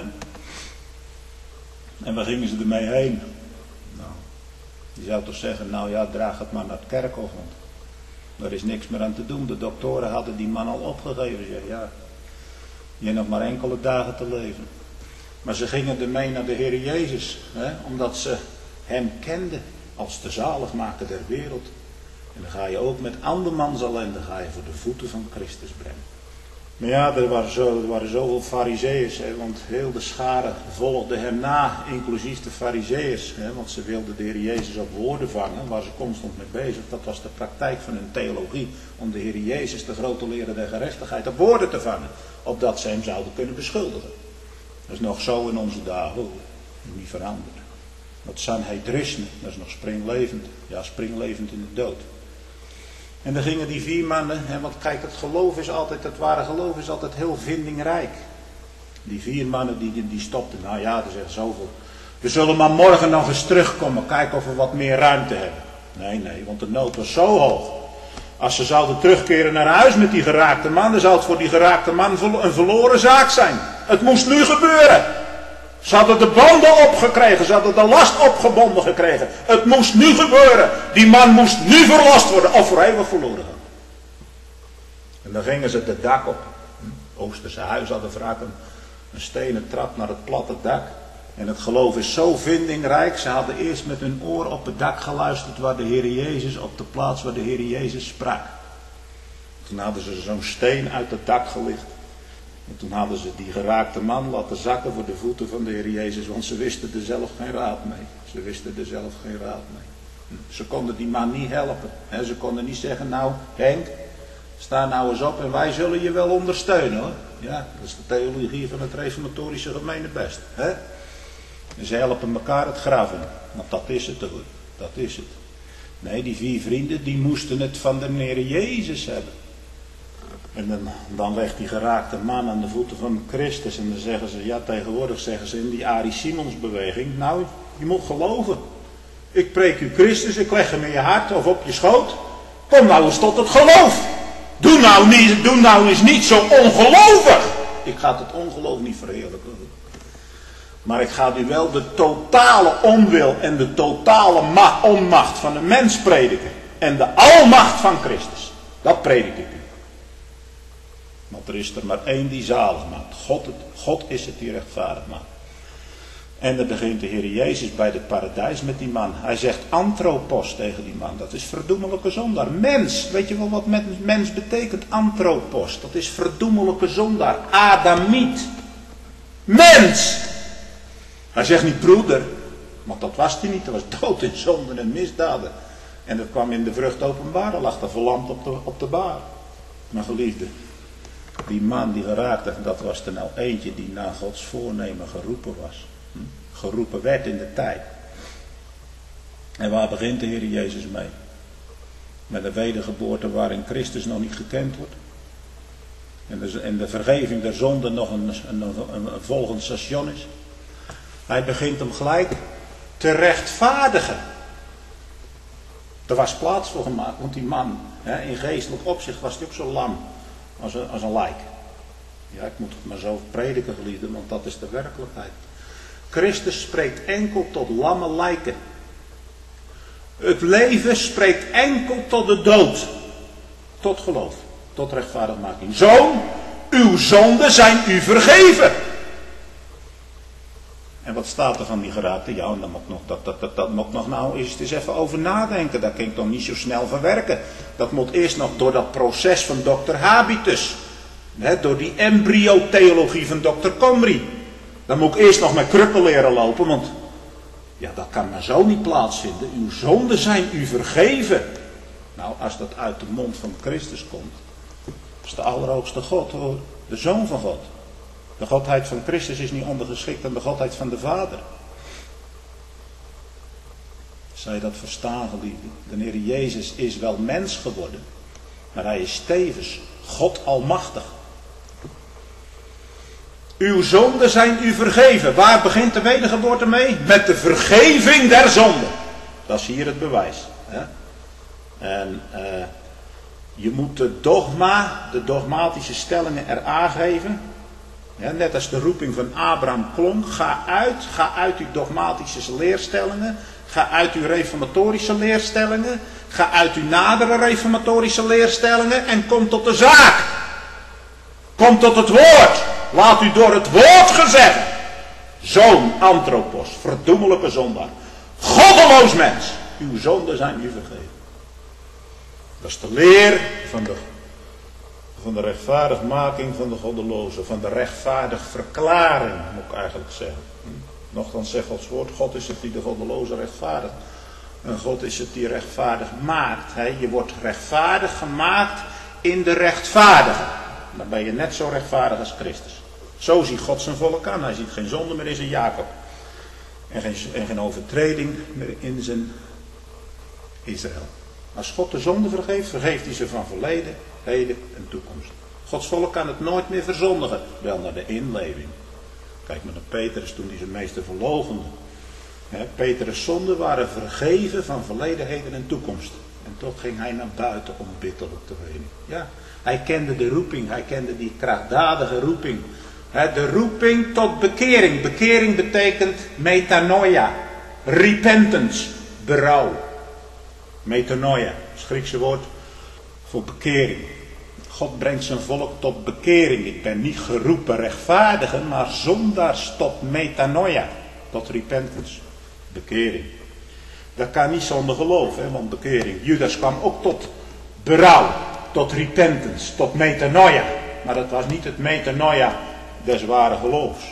En waar gingen ze ermee heen? Nou, je zou toch zeggen, nou ja, draag het maar naar het kerkhof. Want er is niks meer aan te doen. De doktoren hadden die man al opgegeven. Zeg, ja, je hebt nog maar enkele dagen te leven. Maar ze gingen ermee naar de Heer Jezus. Hè, omdat ze hem kenden als de zaligmaker der wereld. En dan ga je ook met andermans ellende ga je voor de voeten van Christus brengen. Maar ja, er waren, zo, er waren zoveel farizeeërs, hè, want heel de schare volgde hem na, inclusief de farizeeërs. Hè, want ze wilden de Heer Jezus op woorden vangen, waar ze constant mee bezig. Dat was de praktijk van hun theologie, om de Heer Jezus, de grote leraar der gerechtigheid, op woorden te vangen. Opdat ze hem zouden kunnen beschuldigen. Dat is nog zo in onze dagen, hoor. Niet veranderd. Dat sanhedrisme, dat is nog springlevend. Ja, springlevend in de dood. En dan gingen die vier mannen, hè, want kijk, het geloof is altijd, het ware geloof is altijd heel vindingrijk. Die vier mannen die, die stopten, nou ja, er zeggen zoveel. We zullen maar morgen nog eens terugkomen, kijken of we wat meer ruimte hebben. Nee, nee, want de nood was zo hoog. Als ze zouden terugkeren naar huis met die geraakte man, dan zou het voor die geraakte man een verloren zaak zijn. Het moest nu gebeuren. Ze hadden de banden opgekregen, ze hadden de last opgebonden gekregen. Het moest nu gebeuren. Die man moest nu verlost worden of voor eeuwig verloren gaan. En dan gingen ze het dak op. Oosterse huis hadden vaak een, een stenen trap naar het platte dak. En het geloof is zo vindingrijk. Ze hadden eerst met hun oor op het dak geluisterd waar de Heer Jezus, op de plaats waar de Heer Jezus sprak. Toen hadden ze zo'n steen uit het dak gelicht. En toen hadden ze die geraakte man laten zakken voor de voeten van de Heer Jezus. Want ze wisten er zelf geen raad mee. Ze wisten er zelf geen raad mee. Ze konden die man niet helpen. Ze konden niet zeggen, nou Henk, sta nou eens op en wij zullen je wel ondersteunen, hoor. Ja, dat is de theologie van het reformatorische gemeenebest. Hè? En ze helpen elkaar het graf in. Want dat is het, hoor. Dat is het. Nee, die vier vrienden die moesten het van de Heer Jezus hebben. En dan, dan legt die geraakte man aan de voeten van Christus. En dan zeggen ze, ja, tegenwoordig zeggen ze in die Arie Simons beweging. Nou, je moet geloven. Ik preek u Christus, ik leg hem in je hart of op je schoot. Kom nou eens tot het geloof. Doe nou, niet, doe nou eens niet zo ongelovig. Ik ga het ongeloof niet verheerlijken. Maar ik ga u wel de totale onwil en de totale ma- onmacht van de mens prediken. En de almacht van Christus. Dat predik ik u. Want er is er maar één die zalig maakt. God, het, God is het die rechtvaardig maakt. En dan begint de Heer Jezus bij het paradijs met die man. Hij zegt anthropos tegen die man. Dat is verdoemelijke zondaar. Mens. Weet je wel wat met mens betekent? Anthropos. Dat is verdoemelijke zondaar. Adamiet. Mens. Hij zegt niet broeder. Want dat was hij niet. Hij was dood in zonden en misdaden. En dat kwam in de vrucht openbaar. Hij lag daar verlamd op de, op de baar. Maar geliefde. Die man die geraakte. Dat was er nou eentje die na Gods voornemen geroepen was. Geroepen werd in de tijd. En waar begint de Heer Jezus mee? Met een wedergeboorte waarin Christus nog niet gekend wordt. En de, en de vergeving der zonde nog een, een, een, een volgend station is. Hij begint hem gelijk te rechtvaardigen. Er was plaats voor gemaakt, want die man, hè, in geestelijk opzicht was hij ook zo lam als een, als een lijk. Ja, ik moet het maar zo prediken, geliefden, want dat is de werkelijkheid. Christus spreekt enkel tot lamme lijken. Het leven spreekt enkel tot de dood. Tot geloof. Tot rechtvaardigmaking. Zoon, uw zonden zijn u vergeven. En wat staat er van die geraakte? Ja, dat moet nog, dat, dat, dat, dat moet nog nou eens, eens even over nadenken. Dat kan ik toch niet zo snel verwerken. Dat moet eerst nog door dat proces van dokter Habitus. Hè, door die embryotheologie van dokter Comrie. Dan moet ik eerst nog met krukken leren lopen, want ja, dat kan maar zo niet plaatsvinden. Uw zonden zijn u vergeven. Nou, als dat uit de mond van Christus komt, is de Allerhoogste God, hoor, de Zoon van God. De godheid van Christus is niet ondergeschikt aan de godheid van de Vader. Zou je dat verstaan, geliefde? De Heer Jezus is wel mens geworden, maar hij is tevens God almachtig. Uw zonden zijn u vergeven. Waar begint de wedergeboorte mee? Met de vergeving der zonden. Dat is hier het bewijs. Hè? En uh, je moet de dogma, de dogmatische stellingen er aangeven. Ja, net als de roeping van Abraham klonk. Ga uit, ga uit uw dogmatische leerstellingen. Ga uit uw reformatorische leerstellingen. Ga uit uw nadere reformatorische leerstellingen. En kom tot de zaak. Kom tot het woord. Laat u door het woord gezegd. Zoon, anthropos, verdoemelijke zondaar. Goddeloos mens. Uw zonden zijn u vergeven. Dat is de leer van de, van de rechtvaardigmaking van de goddeloze. Van de rechtvaardig verklaring, moet ik eigenlijk zeggen. Nochtans zegt Gods woord, God is het die de goddeloze rechtvaardigt. En God is het die rechtvaardig maakt. He, je wordt rechtvaardig gemaakt in de rechtvaardige. Dan ben je net zo rechtvaardig als Christus. Zo ziet God zijn volk aan. Hij ziet geen zonde meer in zijn Jacob. En geen, en geen overtreding meer in zijn Israël. Als God de zonde vergeeft, vergeeft hij ze van verleden, heden en toekomst. Gods volk kan het nooit meer verzondigen. Wel naar de inleving. Kijk maar naar Petrus toen hij zijn meester verloochende. Petrus' zonden waren vergeven van verleden, heden en toekomst. En toch ging hij naar buiten om bitterlijk te wenen. Ja, hij kende de roeping. Hij kende die krachtdadige roeping. De roeping tot bekering. Bekering betekent metanoia. Repentance. Berouw. Metanoia. Dat is het Griekse woord voor bekering. God brengt zijn volk tot bekering. Ik ben niet geroepen rechtvaardigen, maar zondaars tot metanoia. Tot repentance. Bekering. Dat kan niet zonder geloof, hè, want bekering. Judas kwam ook tot berouw. Tot repentance. Tot metanoia. Maar dat was niet het metanoia des ware geloofs.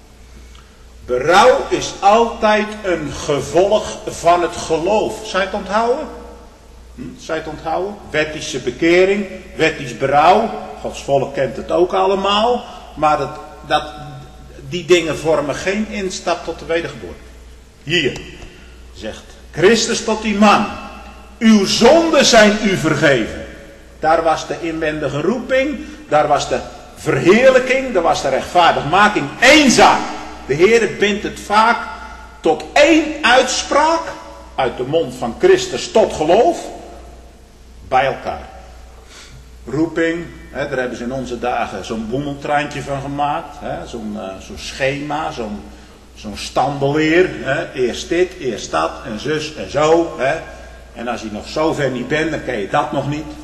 Berouw is altijd een gevolg van het geloof. Zou je het onthouden? Hm? Zou je het onthouden? Wettische bekering, wettisch berouw. Gods volk kent het ook allemaal. Maar dat, dat, die dingen vormen geen instap tot de wedergeboorte. Hier zegt Christus tot die man. Uw zonden zijn u vergeven. Daar was de inwendige roeping. Daar was de verheerlijking. Daar was de rechtvaardigmaking. Eén zaak. De Heer bindt het vaak tot één uitspraak. Uit de mond van Christus tot geloof. Bij elkaar. Roeping. Hè, daar hebben ze in onze dagen zo'n boemeltreintje van gemaakt. Hè, zo'n, uh, zo'n schema. Zo'n, zo'n standeleer. Hè? Eerst dit, eerst dat en zus en zo. Hè? En als je nog zo ver niet bent, dan ken je dat nog niet.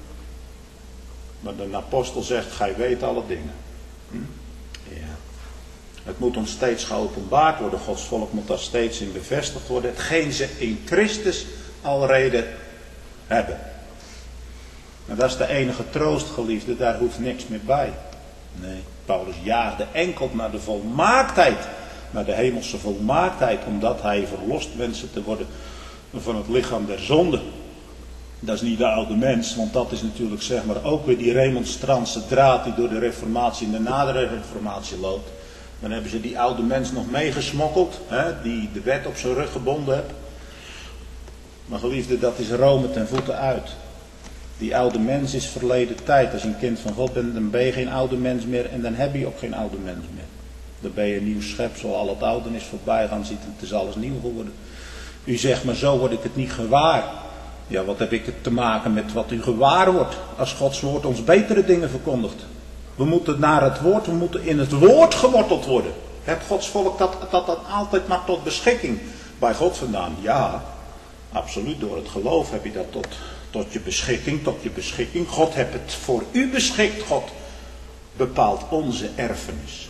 Maar de apostel zegt, gij weet alle dingen. Hm? Ja. Het moet ons steeds geopenbaard worden. Gods volk moet daar steeds in bevestigd worden. Hetgeen ze in Christus alrede hebben. En dat is de enige troost, geliefde. Daar hoeft niks meer bij. Nee, Paulus jaagde enkel naar de volmaaktheid. Naar de hemelse volmaaktheid. Omdat hij verlost wenste te worden van het lichaam der zonde. Dat is niet de oude mens. Want dat is natuurlijk zeg maar ook weer die remonstrantse draad die door de reformatie en de nadere reformatie loopt. Dan hebben ze die oude mens nog meegesmokkeld. Hè, die de wet op zijn rug gebonden heeft. Maar geliefde, dat is Rome ten voeten uit. Die oude mens is verleden tijd. Als je een kind van God bent, dan ben je geen oude mens meer. En dan heb je ook geen oude mens meer. Dan ben je een nieuw schepsel. Al het oude is voorbij gaan zitten. Het is alles nieuw geworden. U zegt, maar zo word ik het niet gewaar. Ja, wat heb ik het te maken met wat u gewaar wordt. Als Gods woord ons betere dingen verkondigt. We moeten naar het woord. We moeten in het woord geworteld worden. Het Gods volk dat, dat, dat altijd maar tot beschikking. Bij God vandaan. Ja, absoluut. Door het geloof heb je dat tot... Tot je beschikking, tot je beschikking. God heeft het voor u beschikt. God bepaalt onze erfenis.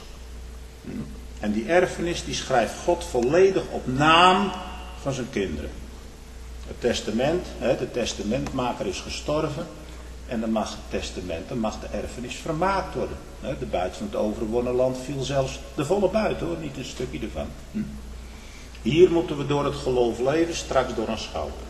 En die erfenis die schrijft God volledig op naam van zijn kinderen. Het testament, de testamentmaker is gestorven. En dan mag het testament, dan mag de erfenis vermaakt worden. De buit van het overwonnen land viel zelfs de volle buit hoor, niet een stukje ervan. Hier moeten we door het geloof leven, straks door een schouder.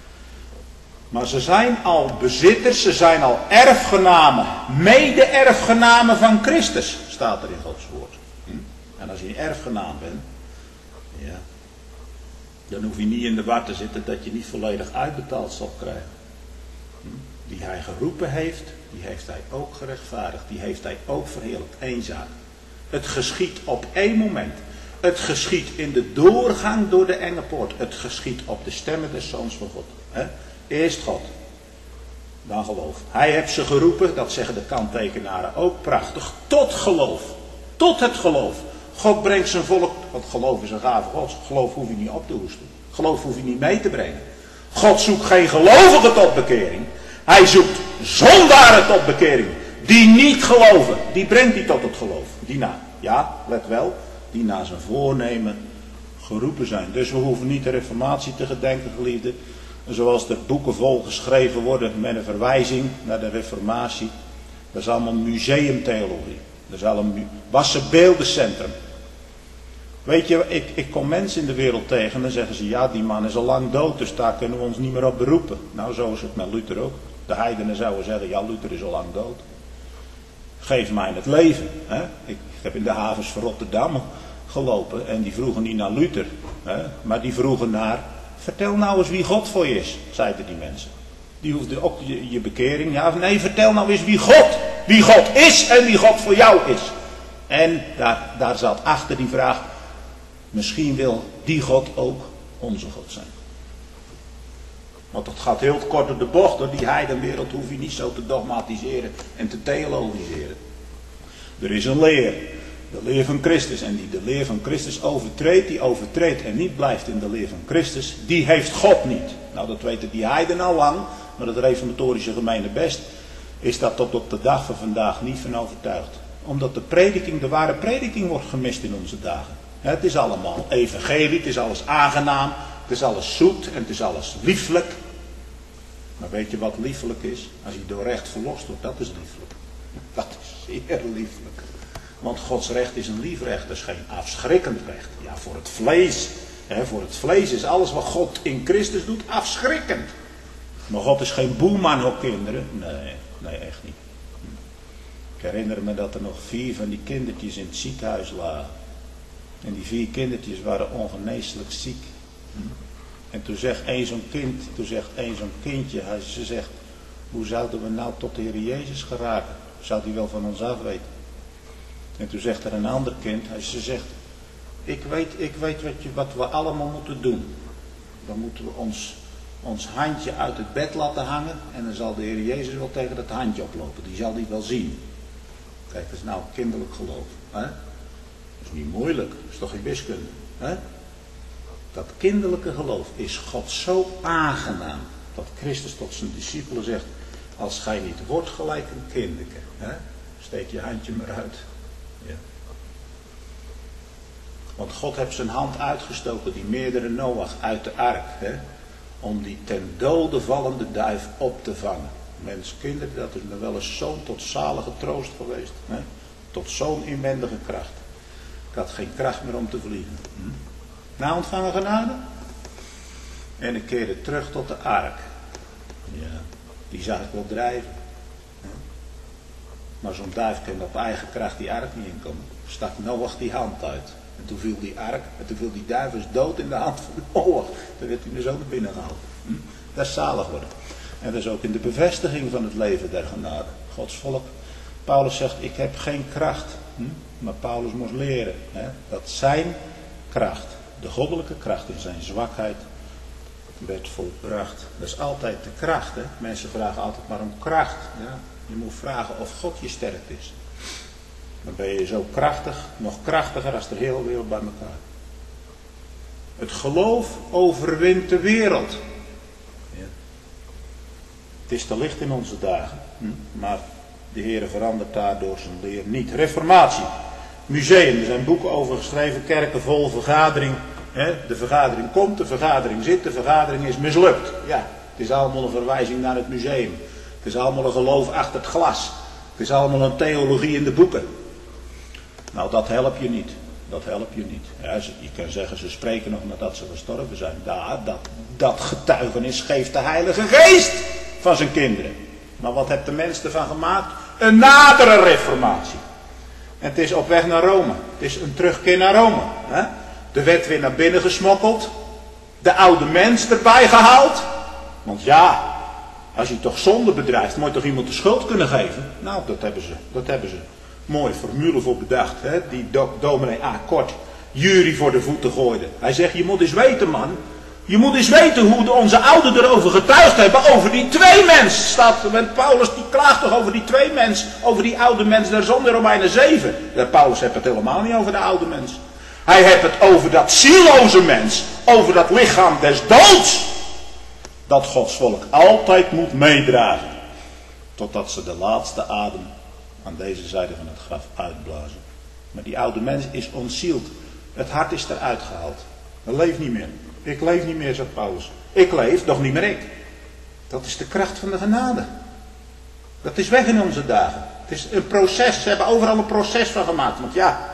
Maar ze zijn al bezitters, ze zijn al erfgenamen, mede-erfgenamen van Christus, staat er in Gods woord. En als je erfgenaam bent, ja, dan hoef je niet in de war te zitten dat je niet volledig uitbetaald zal krijgen. Die hij geroepen heeft, die heeft hij ook gerechtvaardigd, die heeft hij ook verheerlijkt. Eén zaak. Het geschiet op één moment. Het geschiet in de doorgang door de enge poort. Het geschiet op de stemmen des Zoons van God. He? Eerst God. Dan geloof. Hij heeft ze geroepen, dat zeggen de kanttekenaren ook prachtig, tot geloof. Tot het geloof. God brengt zijn volk, want geloof is een gave Gods. Geloof hoef je niet op te hoesten. Geloof hoef je niet mee te brengen. God zoekt geen gelovigen tot bekering. Hij zoekt zondaren tot bekering. Die niet geloven. Die brengt hij tot het geloof. Die na, ja, let wel, die na zijn voornemen geroepen zijn. Dus we hoeven niet de reformatie te gedenken, geliefde. Zoals er boeken vol geschreven worden met een verwijzing naar de reformatie. Dat is allemaal museumtheologie. Dat is allemaal een wassenbeeldencentrum. Weet je, ik, ik kom mensen in de wereld tegen en dan zeggen ze, ja, die man is al lang dood, dus daar kunnen we ons niet meer op beroepen. Nou, zo is het met Luther ook. De heidenen zouden zeggen, ja, Luther is al lang dood. Geef mij het leven. Hè? Ik, ik heb in de havens van Rotterdam gelopen en die vroegen niet naar Luther, hè? Maar die vroegen naar, vertel nou eens wie God voor je is, zeiden die mensen. Die hoefden ook je, je bekering, ja, nee, vertel nou eens wie God, wie God is en wie God voor jou is. En daar, daar zat achter die vraag, misschien wil die God ook onze God zijn. Want het gaat heel kort door de bocht, door die heidenwereld hoef je niet zo te dogmatiseren en te theologiseren. Er is een leer, de leer van Christus. En die de leer van Christus overtreedt, die overtreedt en niet blijft in de leer van Christus, die heeft God niet. Nou, dat weten die heiden al lang, maar het reformatorische gemeene best is daar tot op de dag van vandaag niet van overtuigd. Omdat de prediking, de ware prediking wordt gemist in onze dagen. Het is allemaal evangelie, het is alles aangenaam, het is alles zoet en het is alles lieflijk. Maar weet je wat liefelijk is? Als je door recht verlost wordt, dat is liefelijk. Dat is zeer lieflijk. Want Gods recht is een lief recht, dat is geen afschrikkend recht. Ja, voor het vlees. Hè, voor het vlees is alles wat God in Christus doet afschrikkend. Maar God is geen boeman op kinderen. Nee, nee, echt niet. Ik herinner me dat er nog vier van die kindertjes in het ziekenhuis lagen. En die vier kindertjes waren ongeneeslijk ziek. En toen zegt één zo'n kind, toen zegt één zo'n kindje, hij, ze zegt, hoe zouden we nou tot de Heer Jezus geraken? Zou hij wel van ons af weten? En toen zegt er een ander kind, hij, ze zegt, ik weet, ik weet wat, je, wat we allemaal moeten doen. Dan moeten we ons, ons handje uit het bed laten hangen en dan zal de Heer Jezus wel tegen dat handje oplopen. Die zal die wel zien. Kijk, dat is nou kinderlijk geloof. Hè? is niet moeilijk, dat is toch geen wiskunde. Hè? Dat kinderlijke geloof is God zo aangenaam, dat Christus tot zijn discipelen zegt, als gij niet wordt gelijk een kinderke, hè? Steek je handje maar uit. Ja. Want God heeft zijn hand uitgestoken, die meerdere Noach uit de ark, hè? Om die ten dode vallende duif op te vangen. Mens, kinderen, dat is me wel eens zo'n tot zalige troost geweest. Hè? Tot zo'n inwendige kracht. Ik had geen kracht meer om te vliegen. Hm? Na ontvangen genade. En ik keerde terug tot de ark. Ja, die zag ik wel drijven. Hè? Maar zo'n duif kan op eigen kracht die ark niet inkomen. Stak Noach die hand uit. En toen viel die ark, en toen viel die duif eens dood in de hand van Noach. Toen werd hij er zo naar binnen gehaald. Hm? Dat is zalig worden. En dat is ook in de bevestiging van het leven der genade. Gods volk. Paulus zegt, ik heb geen kracht. Hm? Maar Paulus moest leren. Hè? Dat zijn kracht, de goddelijke kracht in zijn zwakheid, werd volbracht. Dat is altijd de kracht. Hè? Mensen vragen altijd maar om kracht. Ja? Je moet vragen of God je sterkt is. Dan ben je zo krachtig, nog krachtiger als de hele wereld bij elkaar. Het geloof overwint de wereld. Ja. Het is te licht in onze dagen. Hm? Maar de Heer verandert daardoor zijn leer niet. Reformatie. Museum, er zijn boeken over geschreven. Kerken vol vergadering. Hè? De vergadering komt, de vergadering zit, de vergadering is mislukt. Ja, het is allemaal een verwijzing naar het museum. Het is allemaal een geloof achter het glas. Het is allemaal een theologie in de boeken. Nou, dat helpt je niet. Dat helpt je niet. Ja, je kan zeggen, ze spreken nog nadat ze gestorven zijn. Ja, dat, dat getuigenis geeft de Heilige Geest van zijn kinderen. Maar wat heeft de mens ervan gemaakt? Een nadere reformatie. En het is op weg naar Rome. Het is een terugkeer naar Rome. Hè? De wet weer naar binnen gesmokkeld. De oude mens erbij gehaald. Want ja, als je toch zonde bedrijft, moet je toch iemand de schuld kunnen geven? Nou, dat hebben ze. Dat hebben ze. Mooie formule voor bedacht. Hè? Die do, dominee A. Kort jury voor de voeten gooide. Hij zegt, je moet eens weten, man. Je moet eens weten hoe de, onze ouderen erover getuigd hebben. Over die twee mens. Staat, met Paulus die klaagt toch over die twee mens. Over die oude mens. Daar zonder Romeinen zeven. Ja, Paulus heeft het helemaal niet over de oude mens. Hij heeft het over dat zieloze mens. Over dat lichaam des doods. Dat Gods volk altijd moet meedragen. Totdat ze de laatste adem aan deze zijde van het graf uitblazen. Maar die oude mens is ontzield. Het hart is eruit gehaald. Dat leeft niet meer. Ik leef niet meer, zegt Paulus. Ik leef, doch niet meer ik. Dat is de kracht van de genade. Dat is weg in onze dagen. Het is een proces. Ze hebben overal een proces van gemaakt. Want ja,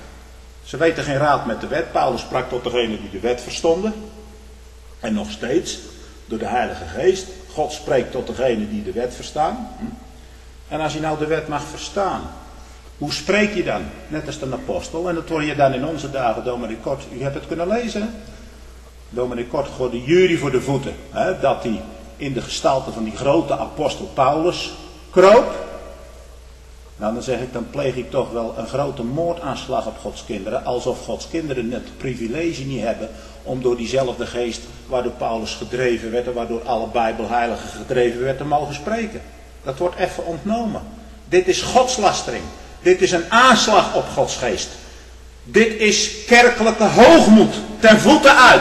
ze weten geen raad met de wet. Paulus sprak tot degenen die de wet verstonden. En nog steeds, door de Heilige Geest. God spreekt tot degenen die de wet verstaan. En als je nou de wet mag verstaan, hoe spreek je dan? Net als een apostel. En dat hoor je dan in onze dagen, dominee Kort. U hebt het kunnen lezen, hè? Dominee Kort gooide de jury voor de voeten. Hè? Dat hij in de gestalte van die grote apostel Paulus kroop. Nou, dan zeg ik, dan pleeg ik toch wel een grote moordaanslag op Gods kinderen. Alsof Gods kinderen het privilege niet hebben om door diezelfde geest waardoor Paulus gedreven werd en waardoor alle Bijbelheiligen gedreven werd te mogen spreken. Dat wordt even ontnomen. Dit is godslastering. Dit is een aanslag op Gods geest. Dit is kerkelijke hoogmoed ten voeten uit.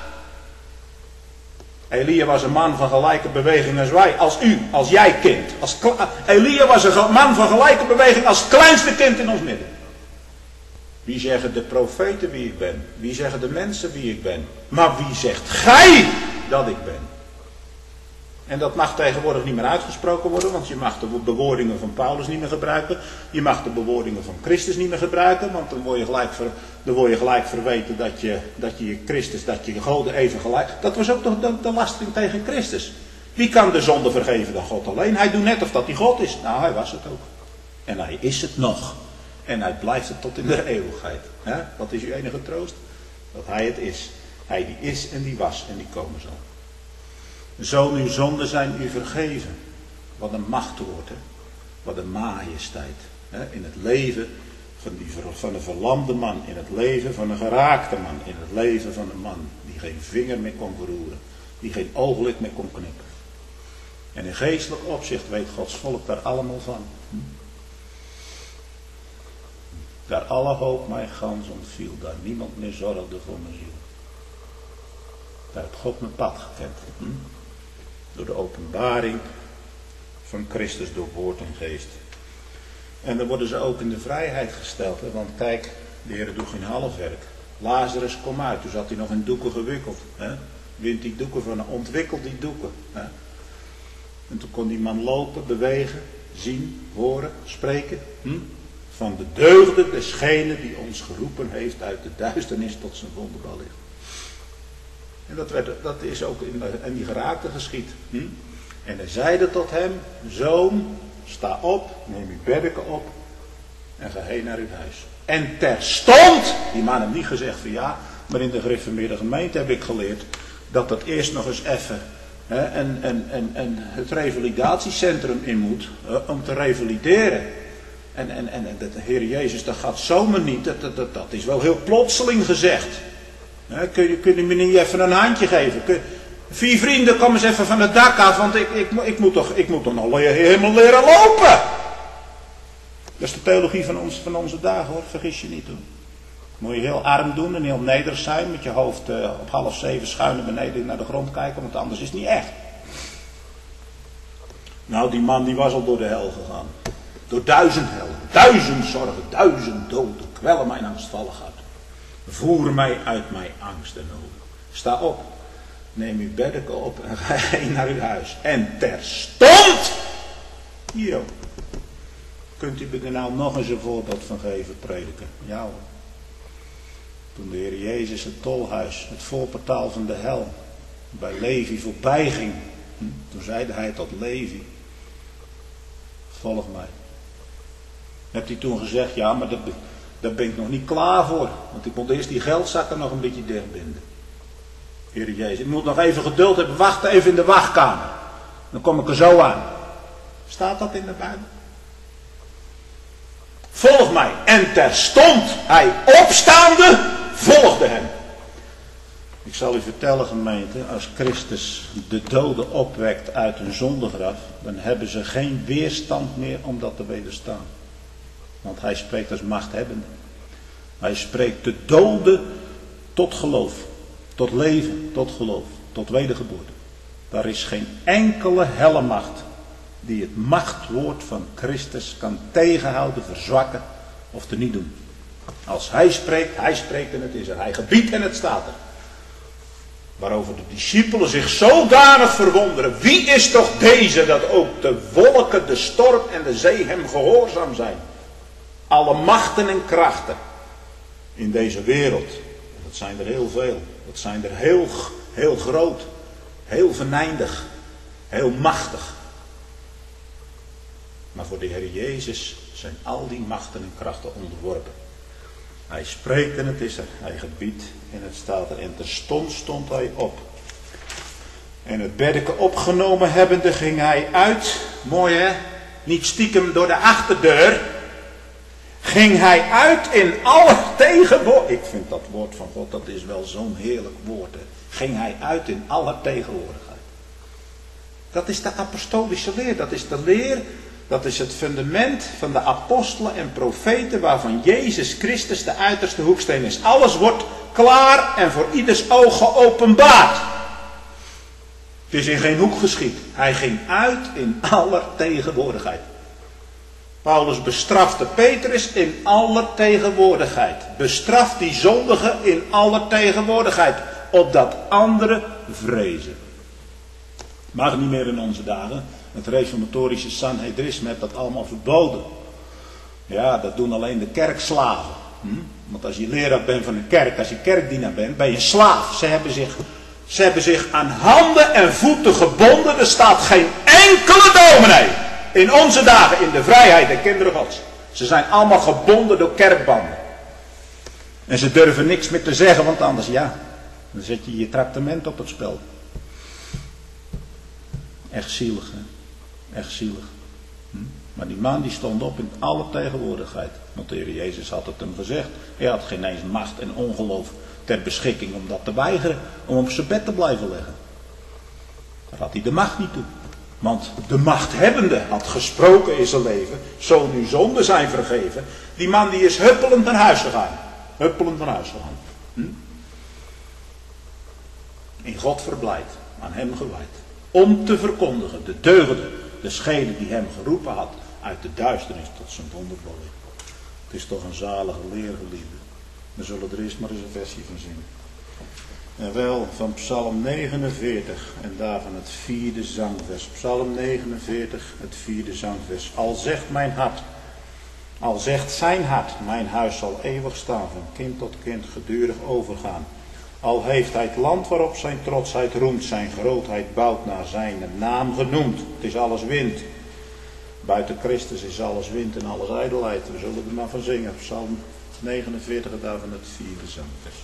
Elia was een man van gelijke beweging als wij, als u, als jij kind. Als Elia was een man van gelijke beweging als het kleinste kind in ons midden. Wie zeggen de profeten wie ik ben? Wie zeggen de mensen wie ik ben? Maar wie zegt gij dat ik ben? En dat mag tegenwoordig niet meer uitgesproken worden, want je mag de bewoordingen van Paulus niet meer gebruiken. Je mag de bewoordingen van Christus niet meer gebruiken, want dan word je gelijk, ver, dan word je gelijk verweten dat je, dat je Christus, dat je goden even gelijk. Dat was ook toch de, de lastering tegen Christus. Wie kan de zonde vergeven dan God alleen? Hij doet net of dat hij God is. Nou, hij was het ook. En hij is het nog. En hij blijft het tot in de eeuwigheid. He? Wat is uw enige troost? Dat hij het is. Hij die is en die was en die komen zal. Zo uw zonden zijn u vergeven. Wat een machtwoord, hè? Wat een majesteit. Hè? In het leven van, die, van een verlamde man. In het leven van een geraakte man. In het leven van een man die geen vinger meer kon verroeren. Die geen ooglid meer kon knippen. En in geestelijk opzicht weet Gods volk daar allemaal van. Hm? Daar alle hoop mij gans ontviel, daar niemand meer zorgde voor mijn ziel. Daar heeft God mijn pad gekend. Hm? Door de openbaring van Christus door woord en geest. En dan worden ze ook in de vrijheid gesteld. Hè? Want kijk, de Heer doet geen halfwerk. Lazarus, kom uit. Toen zat hij nog in doeken gewikkeld. Hè? Wint die doeken van, ontwikkelt die doeken. Hè? En toen kon die man lopen, bewegen, zien, horen, spreken. Hm? Van de deugden desgene die ons geroepen heeft uit de duisternis tot zijn wonderbal licht. En dat, werd, dat is ook in, in die geraakte geschied. Hm? En hij zeide tot hem, zoon, sta op, neem uw beddeken op en ga heen naar uw huis. En terstond, die man heeft niet gezegd van ja, maar in de gereformeerde gemeente heb ik geleerd dat dat eerst nog eens even hè, en, en, en, en het revalidatiecentrum in moet uh, om te revalideren. En, en, en, en de Heer Jezus, dat gaat zomaar niet, dat, dat, dat, dat is wel heel plotseling gezegd. He, kun, je, kun je me niet even een handje geven? Kun, vier vrienden, kom eens even van het dak af, want ik, ik, ik, moet, toch, ik moet toch nog helemaal leren lopen. Dat is de theologie van, ons, van onze dagen hoor, vergis je niet hoor. Moet je heel arm doen en heel nederig zijn, met je hoofd uh, op half zeven schuin naar beneden naar de grond kijken, want anders is het niet echt. Nou, die man die was al door de hel gegaan. Door duizend hellen, duizend zorgen, duizend doden, kwellen mijn angstvalligheid. Voer mij uit mijn angst en nood. Sta op, neem uw beddeken op en ga heen naar uw huis. En terstond, hier ook. Kunt u er nou nog eens een voorbeeld van geven, prediker? Ja hoor. Toen de Heer Jezus het tolhuis, het voorportaal van de hel, bij Levi voorbij ging. Toen zeide hij tot Levi, volg mij. Hebt hij toen gezegd, ja maar dat, daar ben ik nog niet klaar voor. Want ik moet eerst die geldzakken nog een beetje dichtbinden. Heer Jezus, ik moet nog even geduld hebben, wacht even in de wachtkamer. Dan kom ik er zo aan. Staat dat in de Bijbel? Volg mij. En terstond hij opstaande volgde hem. Ik zal u vertellen gemeente, als Christus de doden opwekt uit een zondegraf, dan hebben ze geen weerstand meer om dat te wederstaan. Want hij spreekt als machthebbende. Hij spreekt de doden tot geloof, tot leven, tot geloof, tot wedergeboorte. Daar is geen enkele helle macht die het machtwoord van Christus kan tegenhouden, verzwakken of te niet doen. Als hij spreekt, hij spreekt en het is er. Hij gebiedt en het staat er. Waarover de discipelen zich zodanig verwonderen. Wie is toch deze dat ook de wolken, de storm en de zee hem gehoorzaam zijn? Alle machten en krachten in deze wereld. Dat zijn er heel veel. Dat zijn er heel, heel groot. Heel venijndig. Heel machtig. Maar voor de Heer Jezus zijn al die machten en krachten onderworpen. Hij spreekt en het is er. Hij gebiedt en het staat er. En terstond stond hij op. En het beddeke opgenomen hebbende ging hij uit. Mooi hè? Niet stiekem door de achterdeur. Ging hij uit in alle tegenwoordigheid. Ik vind dat woord van God, dat is wel zo'n heerlijk woord. Hè? Ging hij uit in alle tegenwoordigheid. Dat is de apostolische leer. Dat is de leer. Dat is het fundament van de apostelen en profeten waarvan Jezus Christus de uiterste hoeksteen is. Alles wordt klaar en voor ieders oog geopenbaard. Het is in geen hoek geschied. Hij ging uit in aller tegenwoordigheid. Paulus bestrafte Petrus in aller tegenwoordigheid. Bestraft die zondigen in aller tegenwoordigheid. Opdat anderen vrezen. Mag niet meer in onze dagen. Het reformatorische Sanhedrisme heeft dat allemaal verboden. Ja, dat doen alleen de kerkslaven. Hm? Want als je leraar bent van een kerk, als je kerkdienaar bent, ben je slaaf. Ze hebben zich, ze hebben zich aan handen en voeten gebonden. Er staat geen enkele dominee in onze dagen in de vrijheid der kinderen Gods. Ze zijn allemaal gebonden door kerkbanden. En ze durven niks meer te zeggen, want anders ja, dan zet je je traktement op het spel. Echt zielig, hè? Echt zielig. Hm? Maar die man die stond op in alle tegenwoordigheid. Want de Heer Jezus had het hem gezegd. Hij had geen eens macht en ongeloof ter beschikking om dat te weigeren. Om op zijn bed te blijven leggen. Daar had hij de macht niet toe. Want de machthebbende had gesproken in zijn leven, zo nu zonden zijn vergeven. Die man die is huppelend naar huis gegaan. Huppelend naar huis gegaan. Hm? In God verblijd, aan hem gewijd. Om te verkondigen, de deugden, de schede die hem geroepen had, uit de duisternis tot zijn wonderbolling. Het is toch een zalige leer, geliefde. We zullen er eerst maar eens een versie van zingen. En wel van Psalm negenenveertig en daarvan het vierde zangvers. Psalm negenenveertig, het vierde zangvers. Al zegt mijn hart, al zegt zijn hart, mijn huis zal eeuwig staan, van kind tot kind gedurig overgaan. Al heeft hij het land waarop zijn trotsheid roemt, zijn grootheid bouwt naar zijn naam genoemd. Het is alles wind. Buiten Christus is alles wind en alles ijdelheid. We zullen er maar van zingen. Psalm negenenveertig en daarvan het vierde zangvers.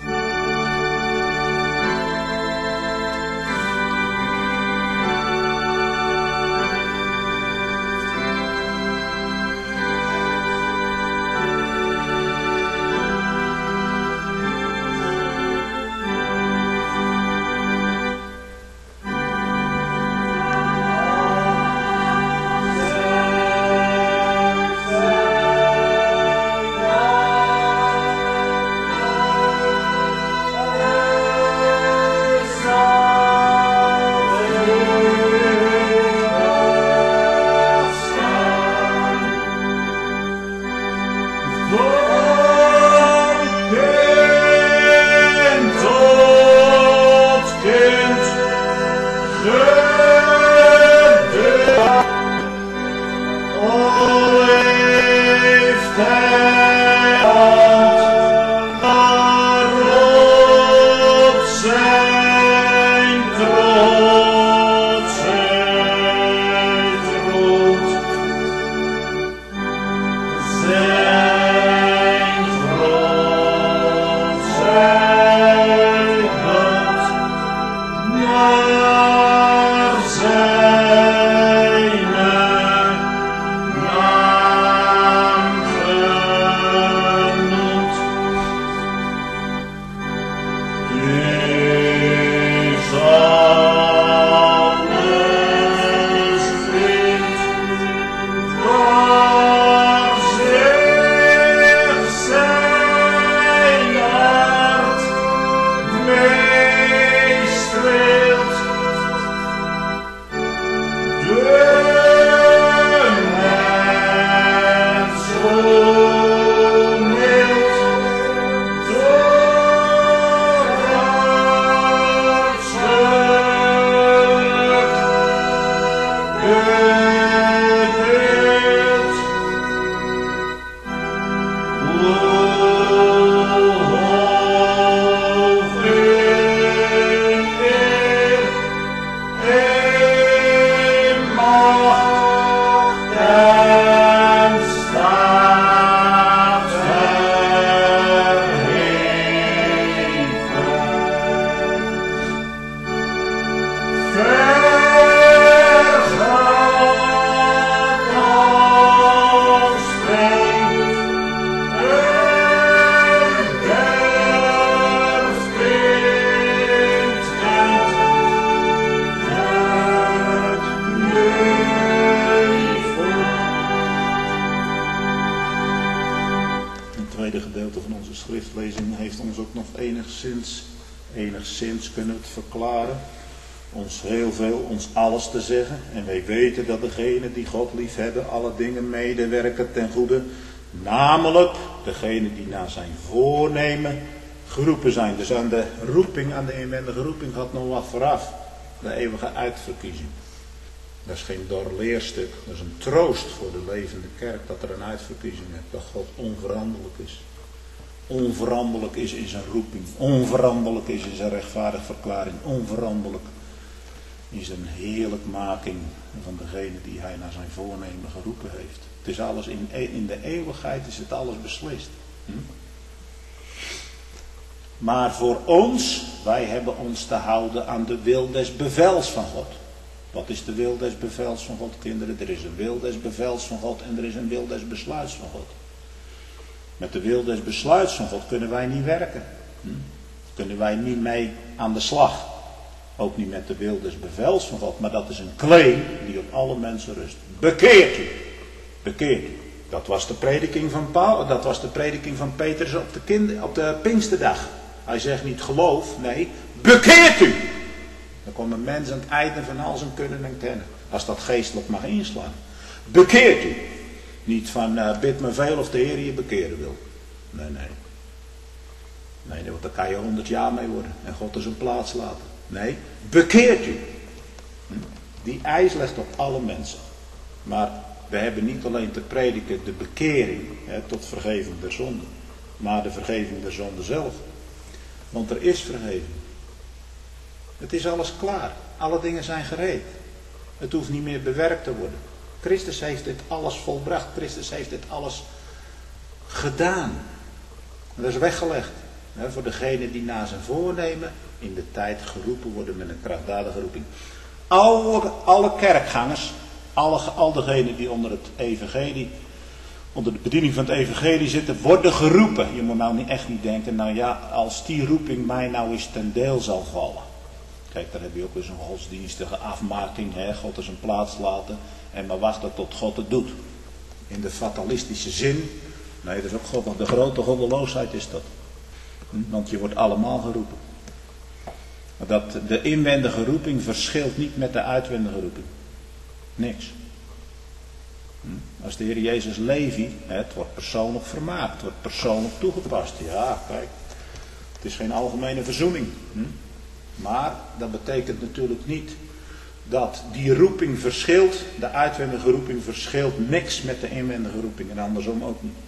schriftlezing heeft ons ook nog enigszins, enigszins kunnen we het verklaren, ons heel veel, ons alles te zeggen. En wij weten dat degenen die God lief hebben, alle dingen medewerken ten goede. Namelijk degenen die naar zijn voornemen geroepen zijn. Dus aan de roeping, aan de inwendige roeping gaat nog wat vooraf. De eeuwige uitverkiezing. Dat is geen dor leerstuk. Dat is een troost voor de levende kerk dat er een uitverkiezing is. Dat God onveranderlijk is. Onveranderlijk is in zijn roeping. Onveranderlijk is in zijn rechtvaardig verklaring. Onveranderlijk in zijn heerlijkmaking van degene die hij naar zijn voornemen geroepen heeft. Het is alles in, in de eeuwigheid is het alles beslist. Hm? Maar voor ons, wij hebben ons te houden aan de wil des bevels van God. Wat is de wil des bevels van God, kinderen? Er is een wil des bevels van God en er is een wil des besluits van God. Met de wil des besluits van God kunnen wij niet werken. Hm? Kunnen wij niet mee aan de slag. Ook niet met de wil des bevels van God, maar dat is een claim die op alle mensen rust. Bekeert u. Bekeert u. Dat was de prediking van Paul, dat was de prediking van Petrus op de, kind, op de Pinksterdag. Hij zegt niet geloof, nee, bekeert u. Dan komt een mens aan het einde van al zijn kunnen en kennen. Als dat geestelijk mag inslaan. Bekeert u. Niet van uh, bid me veel of de Heer je bekeren wil. Nee, nee. Nee, want daar kan je honderd jaar mee worden. En God er zijn plaats laten. Nee, bekeert u. Die eis legt op alle mensen. Maar we hebben niet alleen te prediken de bekering hè, tot vergeving der zonde. Maar de vergeving der zonde zelf. Want er is vergeving. Het is alles klaar. Alle dingen zijn gereed. Het hoeft niet meer bewerkt te worden. Christus heeft dit alles volbracht. Christus heeft dit alles gedaan. En dat is weggelegd. Hè, voor degenen die na zijn voornemen in de tijd geroepen worden met een krachtdadige roeping. Alle, alle kerkgangers, alle, al degenen die onder het evangelie, onder de bediening van het evangelie zitten, worden geroepen. Je moet nou niet, echt niet denken, nou ja, als die roeping mij nou eens ten deel zal vallen. Kijk, daar heb je ook weer zo'n godsdienstige afmaking, hè? God is een plaats laten en maar wachten tot God het doet. In de fatalistische zin, nee, dat is ook God, want de grote goddeloosheid is dat. Want je wordt allemaal geroepen. Dat de inwendige roeping verschilt niet met de uitwendige roeping. Niks. Als de Heer Jezus Levi, het wordt persoonlijk vermaakt, het wordt persoonlijk toegepast. Ja, kijk, het is geen algemene verzoening. Maar dat betekent natuurlijk niet dat die roeping verschilt, de uitwendige roeping verschilt niks met de inwendige roeping en andersom ook niet.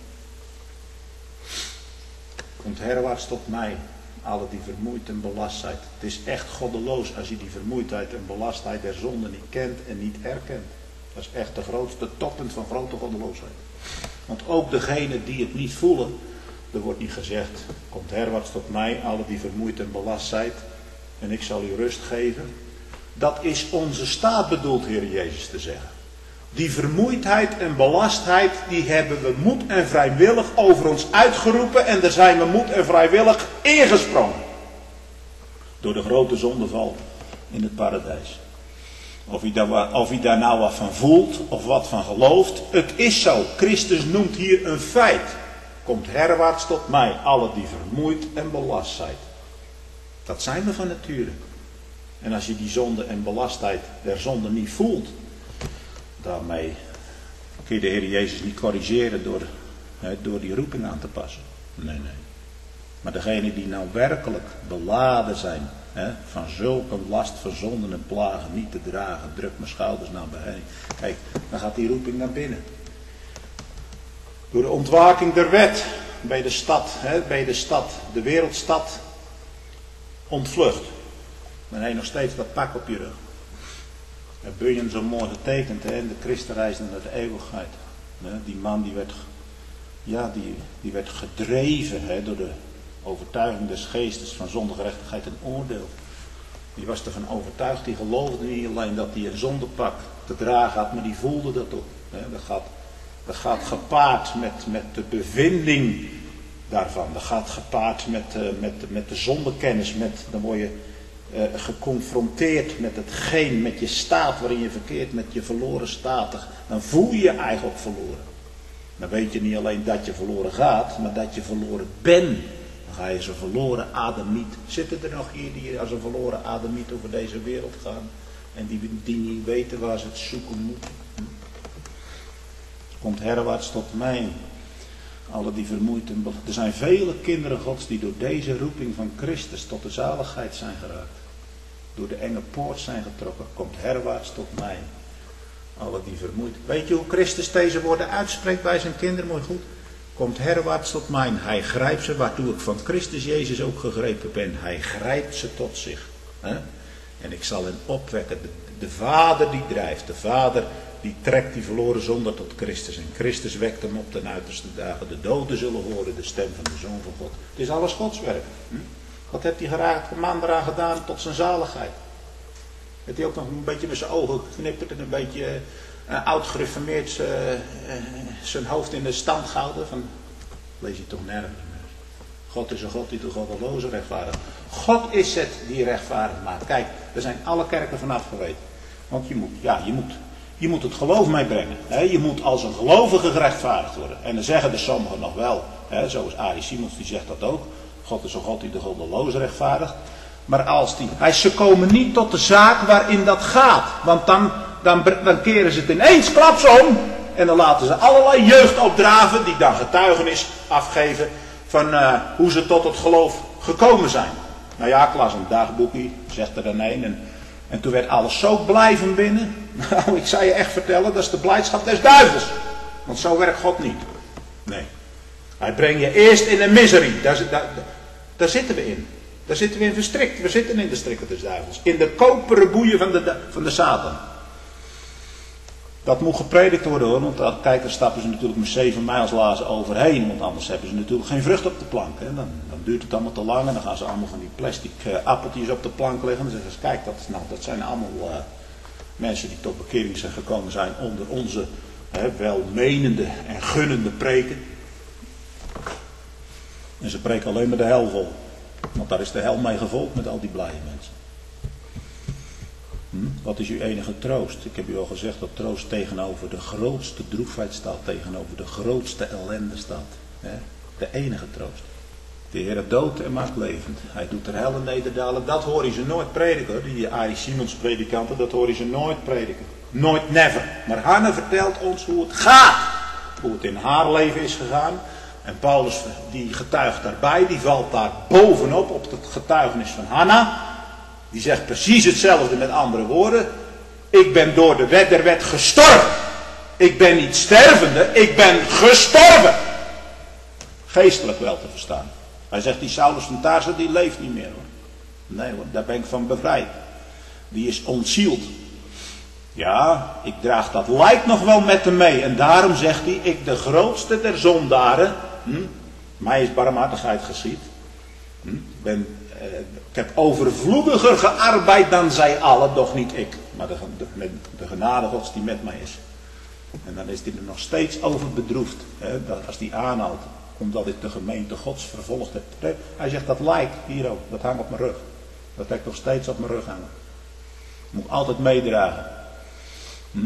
Komt herwaarts tot mij, alle die vermoeid en belast zijn. Het is echt goddeloos als je die vermoeidheid en belastheid der zonde niet kent en niet erkent. Dat is echt de grootste toppunt van grote goddeloosheid. Want ook degenen die het niet voelen, er wordt niet gezegd, komt herwaarts tot mij, alle die vermoeid en belast zijn, en ik zal u rust geven. Dat is onze staat bedoeld, Heer Jezus te zeggen. Die vermoeidheid en belastheid, die hebben we moed en vrijwillig over ons uitgeroepen en daar zijn we moed en vrijwillig ingesprongen. Door de grote zondeval in het paradijs. Of u, daar, of u daar nou wat van voelt of wat van gelooft, het is zo. Christus noemt hier een feit. Komt herwaarts tot mij, alle die vermoeid en belast zijn. Dat zijn we van nature. En als je die zonde en belastheid der zonde niet voelt, daarmee kun je de Heer Jezus niet corrigeren door, hè, door die roeping aan te passen. Nee, nee. Maar degenen die nou werkelijk beladen zijn, hè, van zulke last van zonden en plagen niet te dragen, druk mijn schouders naar beneden. Kijk, dan gaat die roeping naar binnen. Door de ontwaking der wet bij de stad, hè, bij de stad, de wereldstad, ontvlucht. Dan heb je nog steeds dat pak op je rug. Dat Bunyan zo mooi getekend, hè, in de Christenreis naar de eeuwigheid. Die man die werd, ja, die, die werd gedreven hè, door de overtuiging des geestes van zonde, gerechtigheid en oordeel. Die was ervan overtuigd, die geloofde niet alleen dat hij een zondepak te dragen had, maar die voelde dat ook. Hè. Dat, gaat, dat gaat gepaard met, met de bevinding daarvan. Dat gaat gepaard met, uh, met, met de zondekennis. Met, dan word je uh, geconfronteerd met hetgeen, met je staat waarin je verkeert, met je verloren staat. Dan voel je je eigenlijk verloren. Dan weet je niet alleen dat je verloren gaat, maar dat je verloren bent. Dan ga je als een verloren Adamiet. Zitten er nog hier die als een verloren Adamiet over deze wereld gaan en die, die niet weten waar ze het zoeken moeten? Komt herwaarts tot mij. Alle die vermoeid en belast. Er zijn vele kinderen Gods die door deze roeping van Christus tot de zaligheid zijn geraakt. Door de enge poort zijn getrokken. Komt herwaarts tot mij. Alle die vermoeid. Weet je hoe Christus deze woorden uitspreekt bij zijn kinderen? Mooi goed. Komt herwaarts tot mij. Hij grijpt ze, waartoe ik van Christus Jezus ook gegrepen ben. Hij grijpt ze tot zich. Hè? En ik zal hen opwekken. De, de Vader die drijft. De Vader die trekt die verloren zonde tot Christus. En Christus wekt hem op ten uiterste dagen. De doden zullen horen de stem van de Zoon van God. Het is alles Gods werk. Hm? Wat heeft hij geraakt, man eraan gedaan tot zijn zaligheid? Heeft hij ook nog een beetje met zijn ogen geknipperd en een beetje uh, oud gereformeerd uh, uh, zijn hoofd in de stand gehouden? Van, lees je toch nergens meer. God is een God die de goddeloze rechtvaardigt. God is het die rechtvaardig maakt. Kijk, Daar zijn alle kerken van afgeweten. Want je moet, ja, je moet, je moet het geloof meebrengen. Hè? Je moet als een gelovige gerechtvaardigd worden. En dan zeggen er sommigen nog wel, hè, zoals Arie Simons, die zegt dat ook. God is een God die de goddeloos rechtvaardigt. Maar als die, hij, ze komen niet tot de zaak waarin dat gaat. Want dan, dan, dan keren ze het ineens klaps om. En dan laten ze allerlei jeugd opdraven die dan getuigenis afgeven van uh, hoe ze tot het geloof gekomen zijn. Nou ja, ik las een dagboekje, zegt er dan een. En, en toen werd alles zo blij van binnen. Nou, ik zou je echt vertellen, dat is de blijdschap des duivels. Want zo werkt God niet. Nee. Hij brengt je eerst in een miserie. Daar, daar, daar zitten we in. Daar zitten we in verstrikt. We zitten in de strikken des duivels. In de koperen boeien van de, van de Satan. Dat moet gepredikt worden hoor. Want kijk, daar stappen ze natuurlijk met zeven mijlslazen overheen. Want anders hebben ze natuurlijk geen vrucht op de plank. Hè. Dan, dan duurt het allemaal te lang. En dan gaan ze allemaal van die plastic uh, appeltjes op de plank leggen. En dan zeggen ze, kijk, dat, nou, dat zijn allemaal uh, mensen die tot bekering zijn gekomen zijn. Onder onze hè, welmenende en gunnende preken. En ze preken alleen maar de hel vol. Want daar is de hel mee gevolgd met al die blije mensen. Hm? Wat is uw enige troost? Ik heb u al gezegd dat troost tegenover de grootste droefheid staat. Tegenover de grootste ellende staat. Hè? De enige troost. De Heer doodt en maakt levend. Hij doet er hel en nederdalen. Dat hoor je ze nooit prediken. Die Arie Simons predikanten, dat hoor je ze nooit prediken. Nooit, never. Maar Hanne vertelt ons hoe het gaat. Hoe het in haar leven is gegaan. En Paulus die getuigt daarbij, die valt daar bovenop op het getuigenis van Hanna. Die zegt precies hetzelfde met andere woorden. Ik ben door de wet der wet gestorven. Ik ben niet stervende, ik ben gestorven. Geestelijk wel te verstaan. Hij zegt die Saulus van Tarso die leeft niet meer hoor. Nee hoor, daar ben ik van bevrijd. Die is ontzield. Ja, ik draag dat lijk nog wel met hem mee. En daarom zegt hij, ik de grootste der zondaren. Hm, mij is barmhartigheid geschied. Hm, ik, ben, eh, ik heb overvloediger gearbeid dan zij allen, doch niet ik. Maar de, de, de genade Gods die met mij is. En dan is hij er nog steeds over bedroefd. Hè, dat, als hij aanhoudt. Omdat ik de gemeente Gods vervolgd heb. Hij zegt dat lijk hier ook, dat hangt op mijn rug. Dat heb ik nog steeds op mijn rug hangen. Moet ik altijd meedragen. Hm?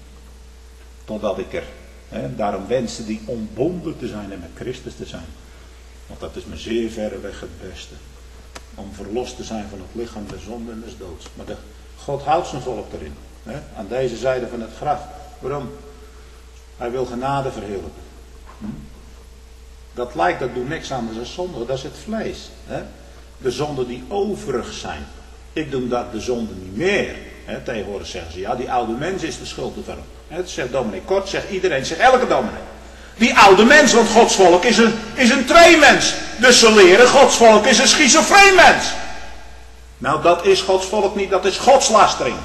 Totdat ik er. Hè, daarom wenste die ontbonden te zijn en met Christus te zijn. Want dat is me zeer verreweg het beste. Om verlost te zijn van het lichaam der zonde en des doods. Maar de, God houdt zijn volk erin. Hè, aan deze zijde van het graf. Waarom? Hij wil genade verheerlijken. Hm? Dat lijkt, dat doet niks anders dan zonde. Dat is het vlees. Hè? De zonden die overig zijn. Ik doe dat de zonde niet meer. He, tegenwoordig zeggen ze, ja, die oude mens is de schuld ervan. He, dat zegt dominee Kort, zegt iedereen, zegt elke dominee. Die oude mens, want Gods volk is een, is een tweemens. Dus ze leren, Gods volk is een schizofreen mens. Nou, dat is Gods volk niet, dat is godslastering.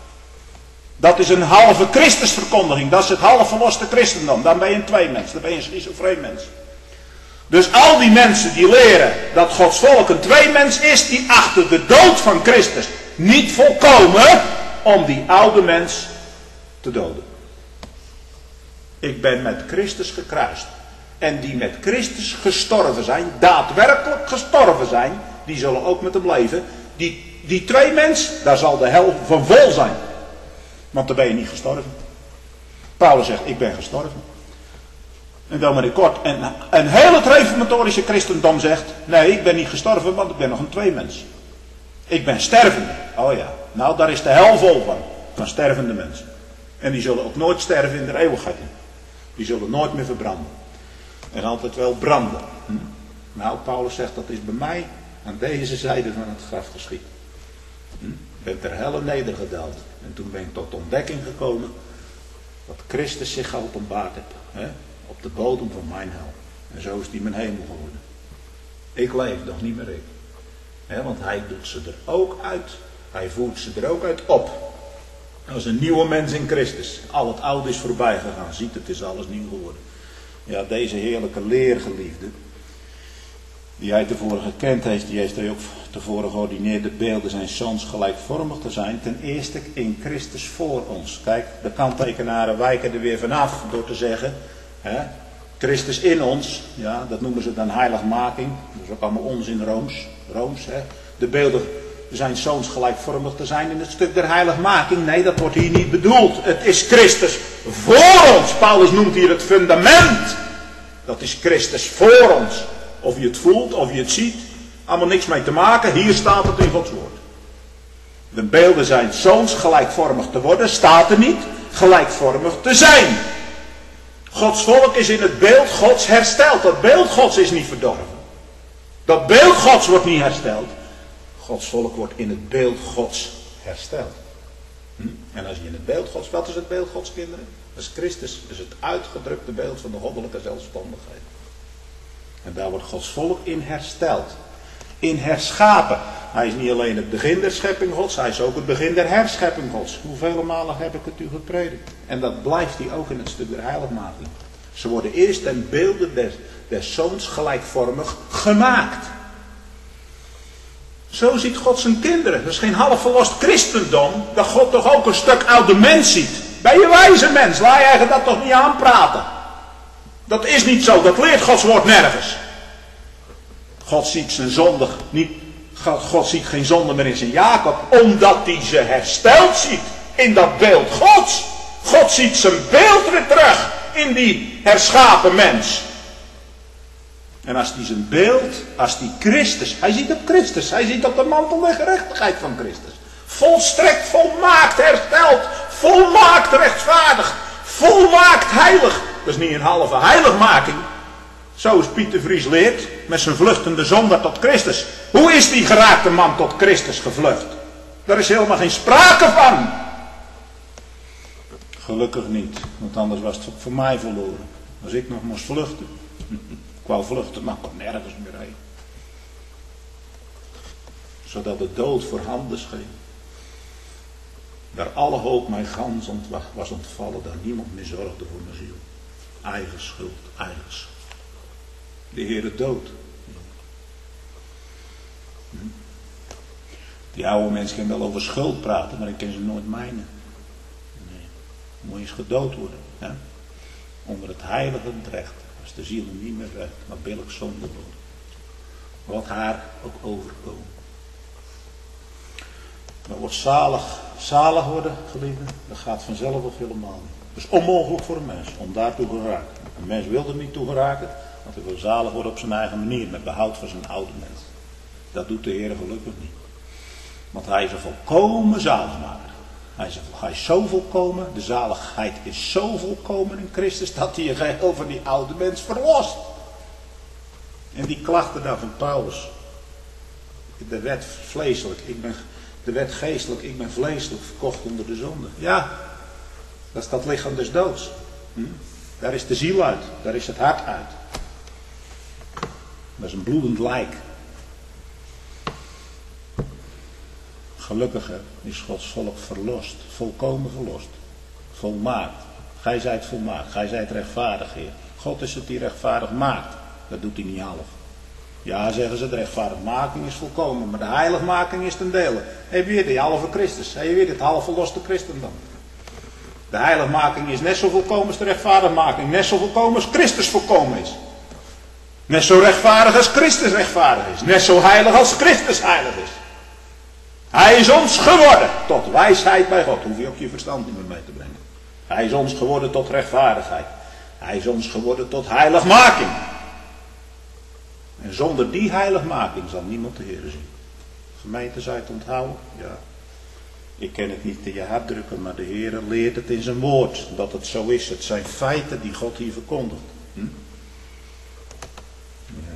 Dat is een halve Christusverkondiging, dat is het half verloste christendom. Dan ben je een tweemens, dan ben je een schizofreen mens. Dus al die mensen die leren dat Gods volk een tweemens is, die achten de dood van Christus niet volkomen om die oude mens te doden. Ik ben met Christus gekruist. En die met Christus gestorven zijn, daadwerkelijk gestorven zijn, die zullen ook met hem leven. Die, die tweemens, daar zal de hel van vol zijn. Want dan ben je niet gestorven. Paulus zegt, ik ben gestorven. En dominee Kort, en, en heel het reformatorische christendom zegt, nee, ik ben niet gestorven, want ik ben nog een tweemens. Ik ben stervende. Oh ja, nou daar is de hel vol van, van stervende mensen. En die zullen ook nooit sterven in de eeuwigheid. Die zullen nooit meer verbranden. En altijd wel branden. Hm? Nou, Paulus zegt, dat is bij mij aan deze zijde van het graf geschied. Hm? Ik ben ter helle nedergedaald. En toen ben ik tot ontdekking gekomen dat Christus zich geopenbaard heeft. Hè? Op de bodem van mijn hel. En zo is die mijn hemel geworden. Ik leef nog niet meer ik. He, want hij doet ze er ook uit. Hij voert ze er ook uit op. Als een nieuwe mens in Christus. Al het oude is voorbij gegaan. Ziet, het is alles nieuw geworden. Ja, deze heerlijke leergeliefde. Die hij tevoren gekend heeft. Die heeft hij ook tevoren geordineerd. De beelden zijn zoons gelijkvormig te zijn. Ten eerste in Christus voor ons. Kijk, de kanttekenaren wijken er weer vanaf. Door te zeggen. Hè, Christus in ons, ja, dat noemen ze dan heiligmaking. Dat is ook allemaal onzin Rooms. Rooms hè. De beelden zijn zoons gelijkvormig te zijn in het stuk der heiligmaking. Nee, dat wordt hier niet bedoeld. Het is Christus voor ons. Paulus noemt hier het fundament. Dat is Christus voor ons. Of je het voelt, of je het ziet. Allemaal niks mee te maken. Hier staat het in Gods woord. De beelden zijn zoons gelijkvormig te worden. Staat er niet. Gelijkvormig te zijn. Gods volk is in het beeld Gods hersteld. Dat beeld Gods is niet verdorven. Dat beeld Gods wordt niet hersteld. Gods volk wordt in het beeld Gods hersteld. Hm? En als je in het beeld Gods... Wat is het beeld Gods, kinderen? Dat is Christus. Dat is het uitgedrukte beeld van de goddelijke zelfstandigheid. En daar wordt Gods volk in hersteld. In herschapen. Hij is niet alleen het begin der schepping Gods. Hij is ook het begin der herschepping Gods. Hoeveel malen heb ik het u gepredikt? En dat blijft hij ook in het stuk der heiligmaking. Ze worden eerst ten beelde des, des zoons gelijkvormig gemaakt. Zo ziet God zijn kinderen. Dat is geen half verlost christendom. Dat God toch ook een stuk oude mens ziet. Ben je wijze mens? Laat je eigen dat toch niet aanpraten. Dat is niet zo. Dat leert Gods woord nergens. God ziet zijn zonde niet. God, God ziet geen zonde meer in zijn Jacob. Omdat hij ze hersteld ziet. In dat beeld Gods. God ziet zijn beeld weer terug. In die herschapen mens. En als hij zijn beeld, als hij Christus, hij ziet op Christus, hij ziet op de mantel der gerechtigheid van Christus. Volstrekt, volmaakt hersteld, volmaakt rechtvaardig, volmaakt heilig. Dat is niet een halve heiligmaking. Zoals Pieter Vries leert, met zijn vluchtende zondaar tot Christus. Hoe is die geraakte man tot Christus gevlucht? Daar is helemaal geen sprake van. Gelukkig niet, want anders was het voor mij verloren. Als ik nog moest vluchten. Ik wou vluchten, maar ik kon nergens meer heen. Zodat de dood voorhanden scheen. Daar alle hoop mij gans was ontvallen, dat niemand meer zorgde voor mijn ziel. Eigen schuld, eigen schuld. De Heere dood. Hm. Die oude mensen kunnen wel over schuld praten, maar ik ken ze nooit mijnen. Nee, moet eens gedood worden. Hè? Onder het heilige recht. Als de ziel hem niet meer redt, maar billig zonde wordt. Wat haar ook overkomen. Maar wordt zalig, zalig worden, geliefden, dat gaat vanzelf of helemaal niet. Dat is onmogelijk voor een mens om daartoe te geraken. Een mens wil er niet toe geraken, want hij wil zalig worden op zijn eigen manier, met behoud van zijn oude mens. Dat doet de Heer gelukkig niet. Want hij is een volkomen zaligmaker. Hij is, hij is zo volkomen, de zaligheid is zo volkomen in Christus, dat hij je geheel van die oude mens verlost. En die klachten daar van Paulus. De wet vleeselijk, ik ben, de wet geestelijk, ik ben vleeselijk verkocht onder de zonde. Ja, dat is dat lichaam des doods. Hm? Daar is de ziel uit, daar is het hart uit. Dat is een bloedend lijk. Gelukkig is Gods volk verlost, volkomen verlost, volmaakt. Gij zijt volmaakt, gij zijt rechtvaardig, Heer. God is het die rechtvaardig maakt, dat doet hij niet half. Ja, zeggen ze, de rechtvaardigmaking is volkomen, maar de heiligmaking is ten dele. Heb je weer die halve Christus, heb je weer dit half verloste christendom. De heiligmaking is net zo volkomen als de rechtvaardigmaking, net zo volkomen als Christus volkomen is. Net zo rechtvaardig als Christus rechtvaardig is, net zo heilig als Christus heilig is. Hij is ons geworden tot wijsheid bij God. Hoef je ook je verstand niet meer mee te brengen. Hij is ons geworden tot rechtvaardigheid. Hij is ons geworden tot heiligmaking. En zonder die heiligmaking zal niemand de Heer zien. Gemeente, zou je het onthouden? Ja. Ik kan het niet in je hart drukken, maar de Heer leert het in zijn woord. Dat het zo is. Het zijn feiten die God hier verkondigt. Hm? Ja.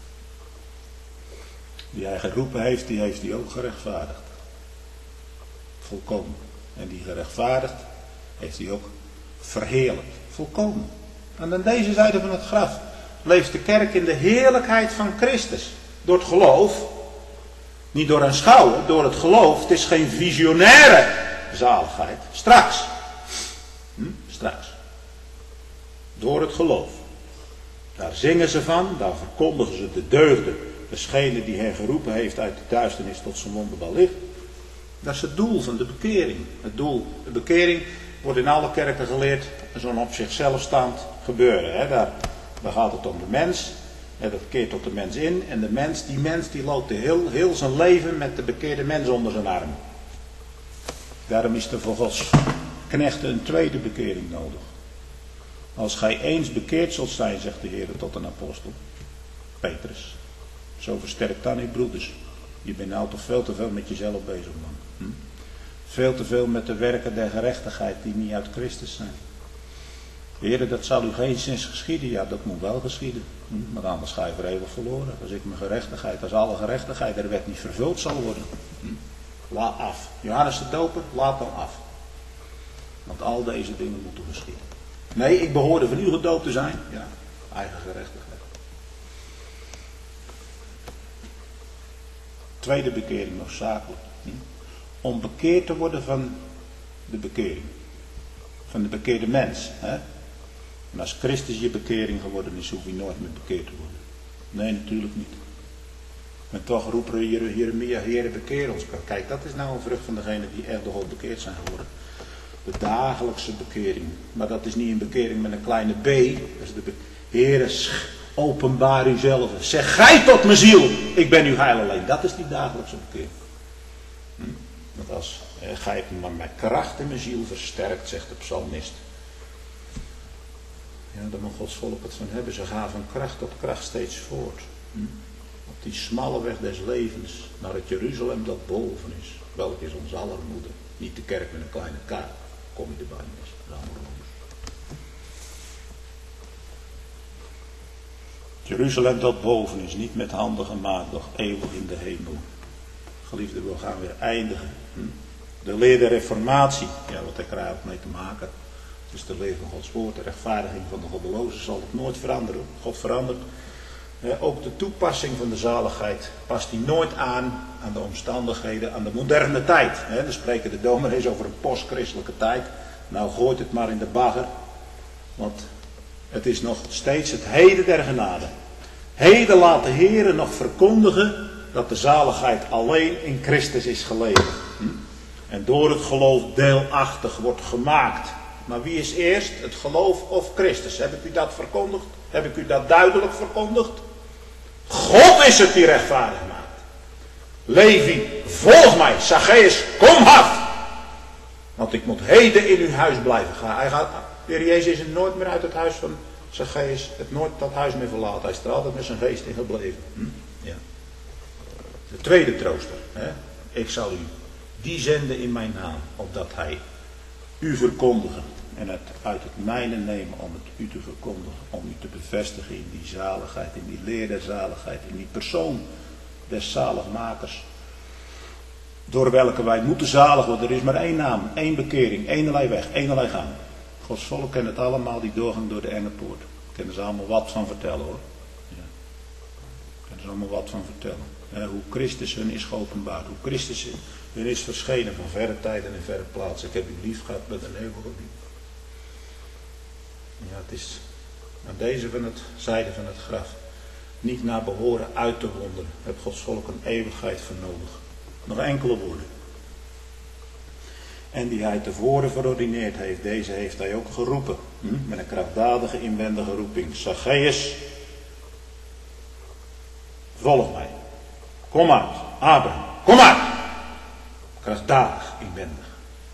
Die hij geroepen heeft, die heeft hij ook gerechtvaardigd. Volkomen. En die gerechtvaardigd heeft hij ook verheerlijkt. Volkomen. En aan deze zijde van het graf leeft de kerk in de heerlijkheid van Christus. Door het geloof. Niet door aanschouwen, door het geloof. Het is geen visionaire zaligheid. Straks. Hm? Straks. Door het geloof. Daar zingen ze van, daar verkondigen ze de deugden. Degene die hen geroepen heeft uit de duisternis tot zijn wonderbaar licht. Dat is het doel van de bekering. Het doel, de bekering wordt in alle kerken geleerd zo'n op zichzelf staand gebeuren. Hè? Daar, daar gaat het om de mens En dat keert tot de mens in. En de mens, die mens die loopt heel, heel zijn leven met de bekeerde mens onder zijn arm. Daarom is er voor Gods knechten een tweede bekering nodig. Als gij eens bekeerd zult zijn, zegt de Heer tot een apostel, Petrus. Zo versterkt dan uw broeders. Je bent nou toch veel te veel met jezelf bezig, man. Hm? Veel te veel met de werken der gerechtigheid die niet uit Christus zijn. Heer, dat zal u geen zins geschieden. Ja, dat moet wel geschieden. Hm? Maar anders ga je voor eeuwig verloren. Als ik mijn gerechtigheid, als alle gerechtigheid der wet niet vervuld zal worden. Hm? Laat af. Johannes de Doper, laat dan af. Want al deze dingen moeten geschieden. Nee, ik behoorde van u gedoopt te zijn. Ja, eigen gerechtigheid. Tweede bekering nog zakelijk. Hm? Om bekeerd te worden van de bekering. Van de bekeerde mens. Hè? En als Christus je bekering geworden is, hoef je nooit meer bekeerd te worden. Nee, natuurlijk niet. En toch roepen Jeremia, Heere, bekeer ons. Kijk, dat is nou een vrucht van degenen die echt door God bekeerd zijn geworden. De dagelijkse bekering. Maar dat is niet een bekering met een kleine b. Dat is de be- Heere, openbaar uzelf. Zeg gij tot mijn ziel, ik ben uw heil alleen. Dat is die dagelijkse bekering. Hm? Want als eh, gij hebt me met kracht in mijn ziel versterkt, zegt de psalmist. Ja, daar mag Gods volk het van hebben. Ze gaan van kracht tot kracht steeds voort. Hm? Op die smalle weg des levens naar het Jeruzalem dat boven is. Welk is ons aller moeder. Niet de kerk met een kleine k. Kom je erbij mis. Jeruzalem dat boven is. Niet met handen gemaakt. Doch eeuwig in de hemel. Geliefde, we gaan weer eindigen. Hm? De leer der reformatie. Ja, wat heeft er eigenlijk mee te maken? Het is de leer van Gods woord. De rechtvaardiging van de goddelozen zal het nooit veranderen. God verandert. Eh, ook de toepassing van de zaligheid past die nooit aan aan de omstandigheden, aan de moderne tijd. Hè. Dan spreken de dominees over een postchristelijke tijd. Nou, gooit het maar in de bagger. Want het is nog steeds het heden der genade. Heden laat de Heere nog verkondigen dat de zaligheid alleen in Christus is gelegen. Hm? En door het geloof deelachtig wordt gemaakt. Maar wie is eerst? Het geloof of Christus? Heb ik u dat verkondigd? Heb ik u dat duidelijk verkondigd? God is het die rechtvaardig maakt. Levi, volg mij. Zacchaeus, kom af. Want ik moet heden in uw huis blijven gaan. Hij gaat, de Heer Jezus is nooit meer uit het huis van Zacchaeus, het nooit dat huis meer verlaten. Hij is er altijd met zijn geest in gebleven. Hm? Ja. De tweede trooster. Hè? Ik zal u die zenden in mijn naam, opdat hij u verkondigen. En het uit het mijne nemen om het u te verkondigen. Om u te bevestigen in die zaligheid, in die leer der zaligheid, in die persoon des zaligmakers. Door welke wij moeten zalig worden. Er is maar één naam, één bekering, één weg, één gang. Gods volk kent het allemaal, die doorgang door de enge poort. Daar kunnen ze allemaal wat van vertellen hoor. Ja. Daar kunnen ze allemaal wat van vertellen. He, hoe Christus hun is geopenbaard. Hoe Christus hun is verschenen van verre tijden en verre plaatsen. Ik heb u lief gehad met een eeuwige liefde. Ja, het is aan deze van het zijde van het graf niet naar behoren uit te wonderen. Heb Gods volk een eeuwigheid voor nodig. Nog enkele woorden. En die hij tevoren verordineerd heeft, deze heeft hij ook geroepen. Hm? Met een krachtdadige inwendige roeping. Zacchaeus, volg mij. Kom uit. Abraham, kom uit. Krachtdadig inwendig.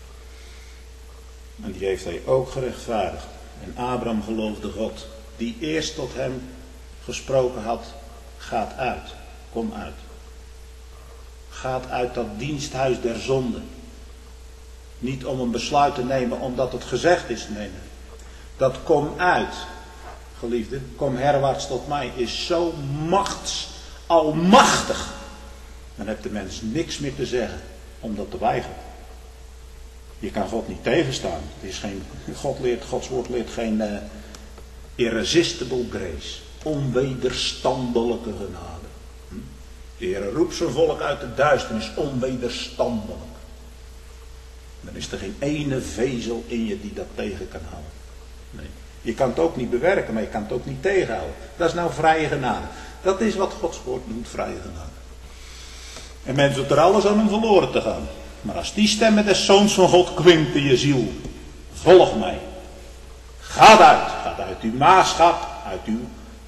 En die heeft hij ook gerechtvaardigd. En Abraham geloofde God, die eerst tot hem gesproken had, gaat uit. Kom uit. Gaat uit dat diensthuis der zonde. Niet om een besluit te nemen omdat het gezegd is. Nee, nee. Dat kom uit. Geliefde, kom herwaarts tot mij. Is zo machts, almachtig. Dan heeft de mens niks meer te zeggen om dat te weigeren. Je kan God niet tegenstaan. Het is geen, God leert, Gods woord leert geen uh, irresistible grace. Onwederstandelijke genade. Hm? De Heer roept zijn volk uit de duisternis. Onwederstandelijk. Dan is er geen ene vezel in je die dat tegen kan houden. Nee. Je kan het ook niet bewerken, maar je kan het ook niet tegenhouden. Dat is nou vrije genade. Dat is wat Gods woord noemt, vrije genade. En men doet er alles aan om verloren te gaan. Maar als die stem des Zoons van God klinkt in je ziel. Volg mij. Gaat uit. Gaat uit uw maatschap, uit uw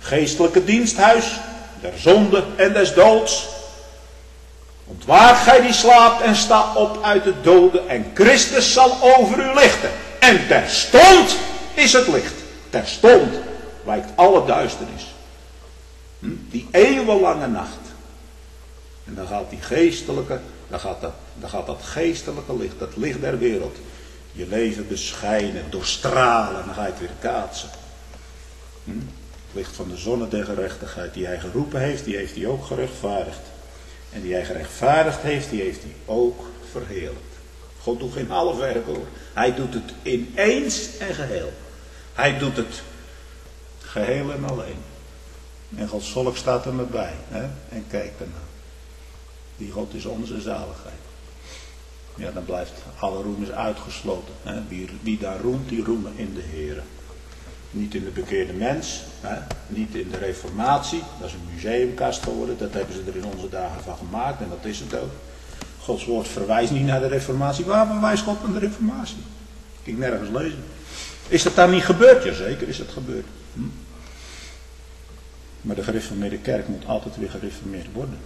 geestelijke diensthuis, der zonde en des doods. Ontwaak gij die slaapt en sta op uit de doden en Christus zal over u lichten. En terstond is het licht. Terstond wijkt alle duisternis. Hm? Die eeuwenlange nacht. En dan gaat die geestelijke, dan gaat, dat, dan gaat dat geestelijke licht, dat licht der wereld, je leven beschijnen, doorstralen, dan ga je het weer kaatsen. Hm? Het licht van de zonne der gerechtigheid, die hij geroepen heeft, die heeft hij ook gerechtvaardigd. En die hij gerechtvaardigd heeft, die heeft hij ook verheerlijkt. God doet geen half werk hoor. Hij doet het ineens en geheel. Hij doet het geheel en alleen. En Gods volk staat er maar bij. Hè? En kijkt ernaar. Die God is onze zaligheid. Ja, dan blijft alle roem is uitgesloten. Hè? Wie, wie daar roemt, die roemen in de Heer. Niet in de bekeerde mens. Hè? Niet in de reformatie. Dat is een museumkast geworden. Dat hebben ze er in onze dagen van gemaakt. En dat is het ook. Gods woord verwijst niet naar de reformatie. Waar verwijst God naar de reformatie? Ik kan nergens lezen. Is dat dan niet gebeurd? Jazeker is het gebeurd. Hm? Maar de gereformeerde kerk moet altijd weer gereformeerd worden.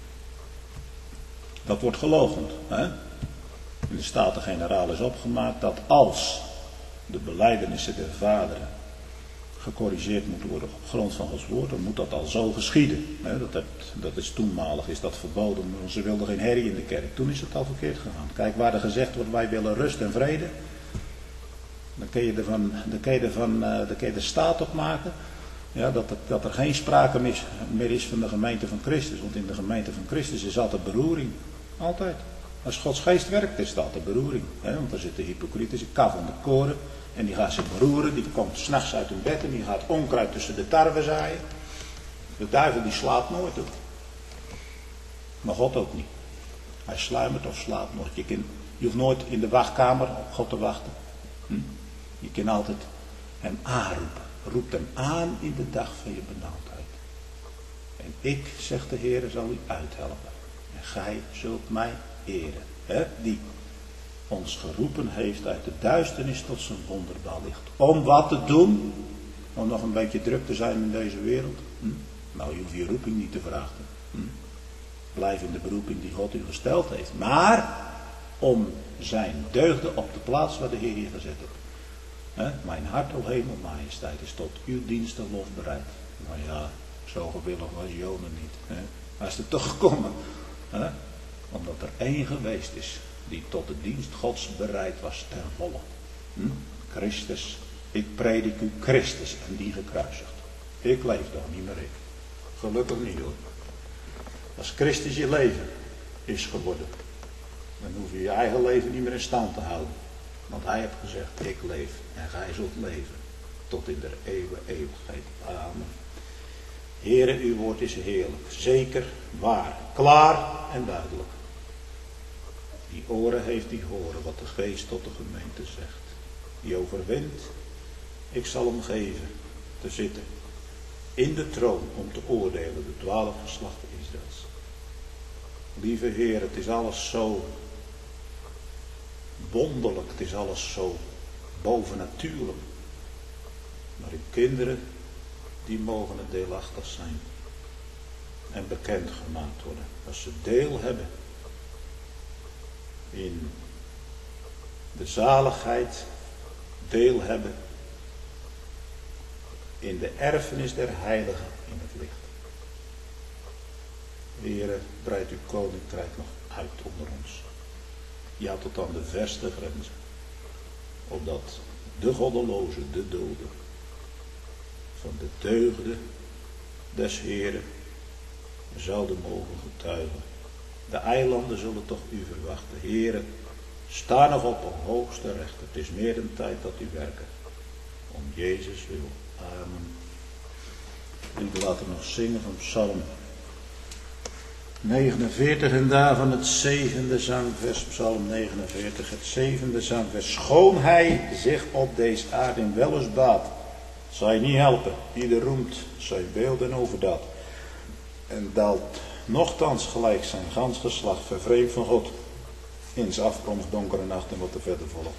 Dat wordt geloochend. Hè? In de Staten-Generaal is opgemaakt dat als de belijdenissen der vaderen gecorrigeerd moeten worden op grond van Gods woord, dan moet dat al zo geschieden. Hè? Dat, heeft, dat is toenmalig, is dat verboden, maar ze wilden geen herrie in de kerk. Toen is het al verkeerd gegaan. Kijk, waar er gezegd wordt, wij willen rust en vrede, dan kun je er, van, dan kun je er, van, uh, dan kun je er staat op maken. Ja, dat, het, dat er geen sprake meer is van de gemeente van Christus. Want in de gemeente van Christus is altijd beroering. Altijd. Als Gods geest werkt, is het altijd beroering. Hè? Want er zitten hypocrieten, die kaffende koren. En die gaan zich beroeren. Die komt 's nachts uit hun bed en die gaat onkruid tussen de tarwe zaaien. De duivel die slaapt nooit op. Maar God ook niet. Hij sluimert of slaapt nooit. Je, kan, je hoeft nooit in de wachtkamer op God te wachten. Hm? Je kan altijd hem aanroepen. Roep hem aan in de dag van je benauwdheid. En ik, zegt de Heer, zal u uithelpen. En gij zult mij eren. He? Die ons geroepen heeft uit de duisternis tot zijn wonderbaar licht. Om wat te doen? Om nog een beetje druk te zijn in deze wereld? Hm? Nou, je hoeft je roeping niet te vragen. Hm? Blijf in de beroeping die God u gesteld heeft. Maar om zijn deugden op de plaats waar de Heer je gezet heeft. He? Mijn hart, o hemel, majesteit, is tot uw dienst en lof bereid. Maar ja, zo gewillig was Jona niet. He? Hij is er toch gekomen. He? Omdat er één geweest is die tot de dienst Gods bereid was ten volle. Hm? Christus. Ik predik u Christus en die gekruisigd. Ik leef toch niet meer ik. Gelukkig niet hoor. Als Christus je leven is geworden, dan hoef je je eigen leven niet meer in stand te houden. Want hij heeft gezegd, ik leef en gij zult leven tot in de eeuwen eeuwigheid. Amen. Heere, uw woord is heerlijk, zeker, waar, klaar en duidelijk. Die oren heeft die horen wat de geest tot de gemeente zegt. Die overwint, ik zal hem geven te zitten in de troon om te oordelen de twaalf geslachten Israëls. Lieve Heer, het is alles zo wonderlijk, het is alles zo bovennatuurlijk. Maar uw kinderen, die mogen het deelachtig zijn en bekend gemaakt worden. Als ze deel hebben in de zaligheid, deel hebben in de erfenis der heiligen in het licht. Heere, breid uw koninkrijk nog uit onder ons. Ja, tot aan de verste grenzen. Opdat de goddelozen, de doden, van de deugden des Heeren zouden mogen getuigen. De eilanden zullen toch u verwachten. Heere, sta nog op een hoogste recht. Het is meer dan tijd dat u werken. Om Jezus wil. Amen. Ik laat er nog zingen van Psalm negenenveertig en daarvan het zevende zangvers, Psalm negenenveertig, het zevende zangvers. Schoon hij zich op deze aarde in wellust baat, zal je niet helpen. Ieder roemt zijn beeld en overdaad. En daalt nochtans gelijk zijn gans geslacht, vervreemd van God, in zijn afkomst donkere nacht en wat er verder volgt.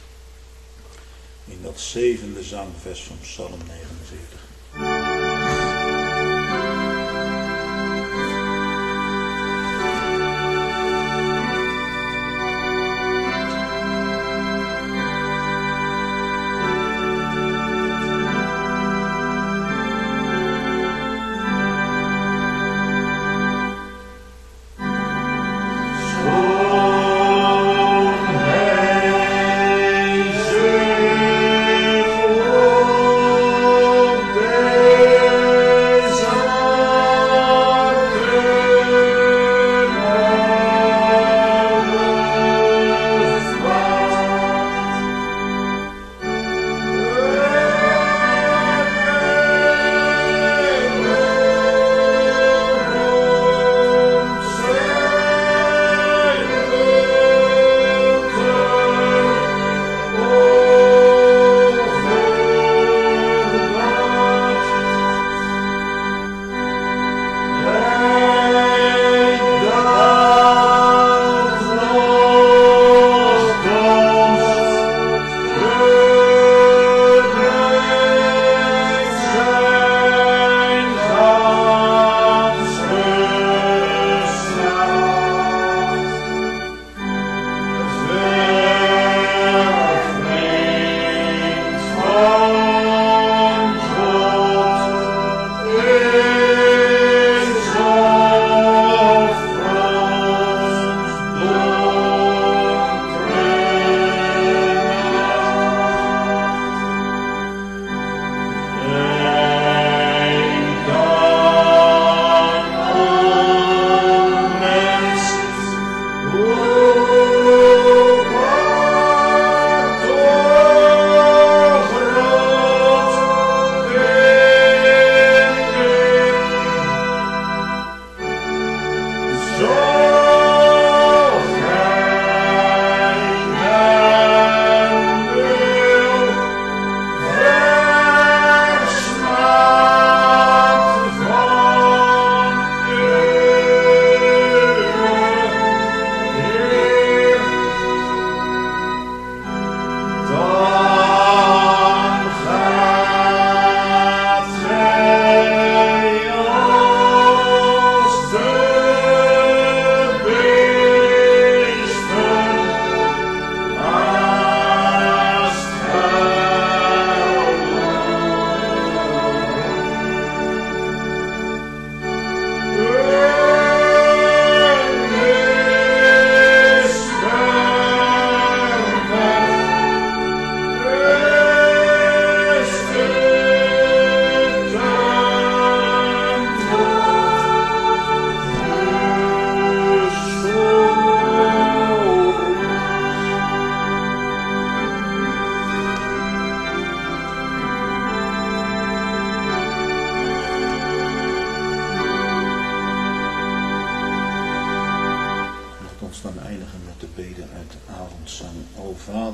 In dat zevende zangvers van Psalm negenenveertig.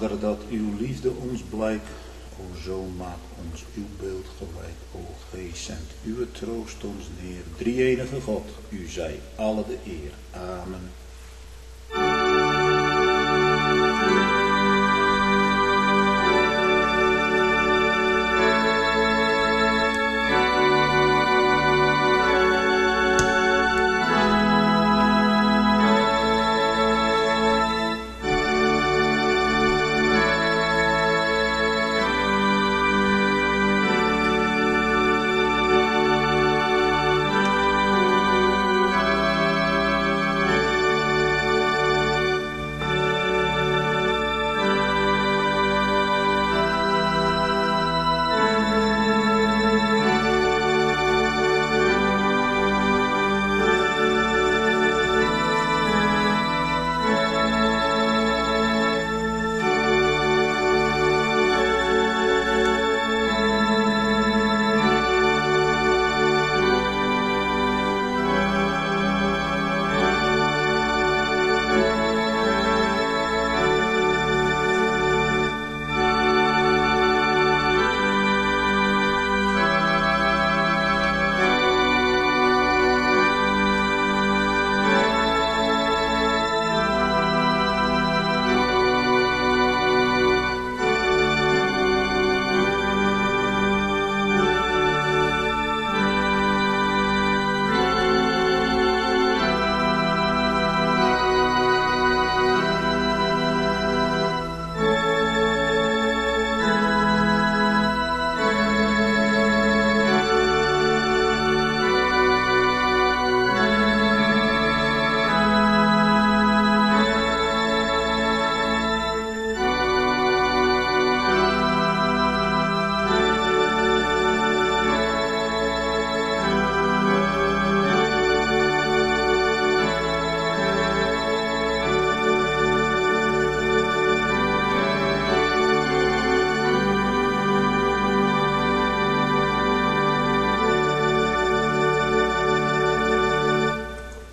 Vader, dat uw liefde ons blijkt, o zo maak ons uw beeld gelijk. O Geest, zend uw troost ons neer. Drie-enige God, u zij alle de eer. Amen.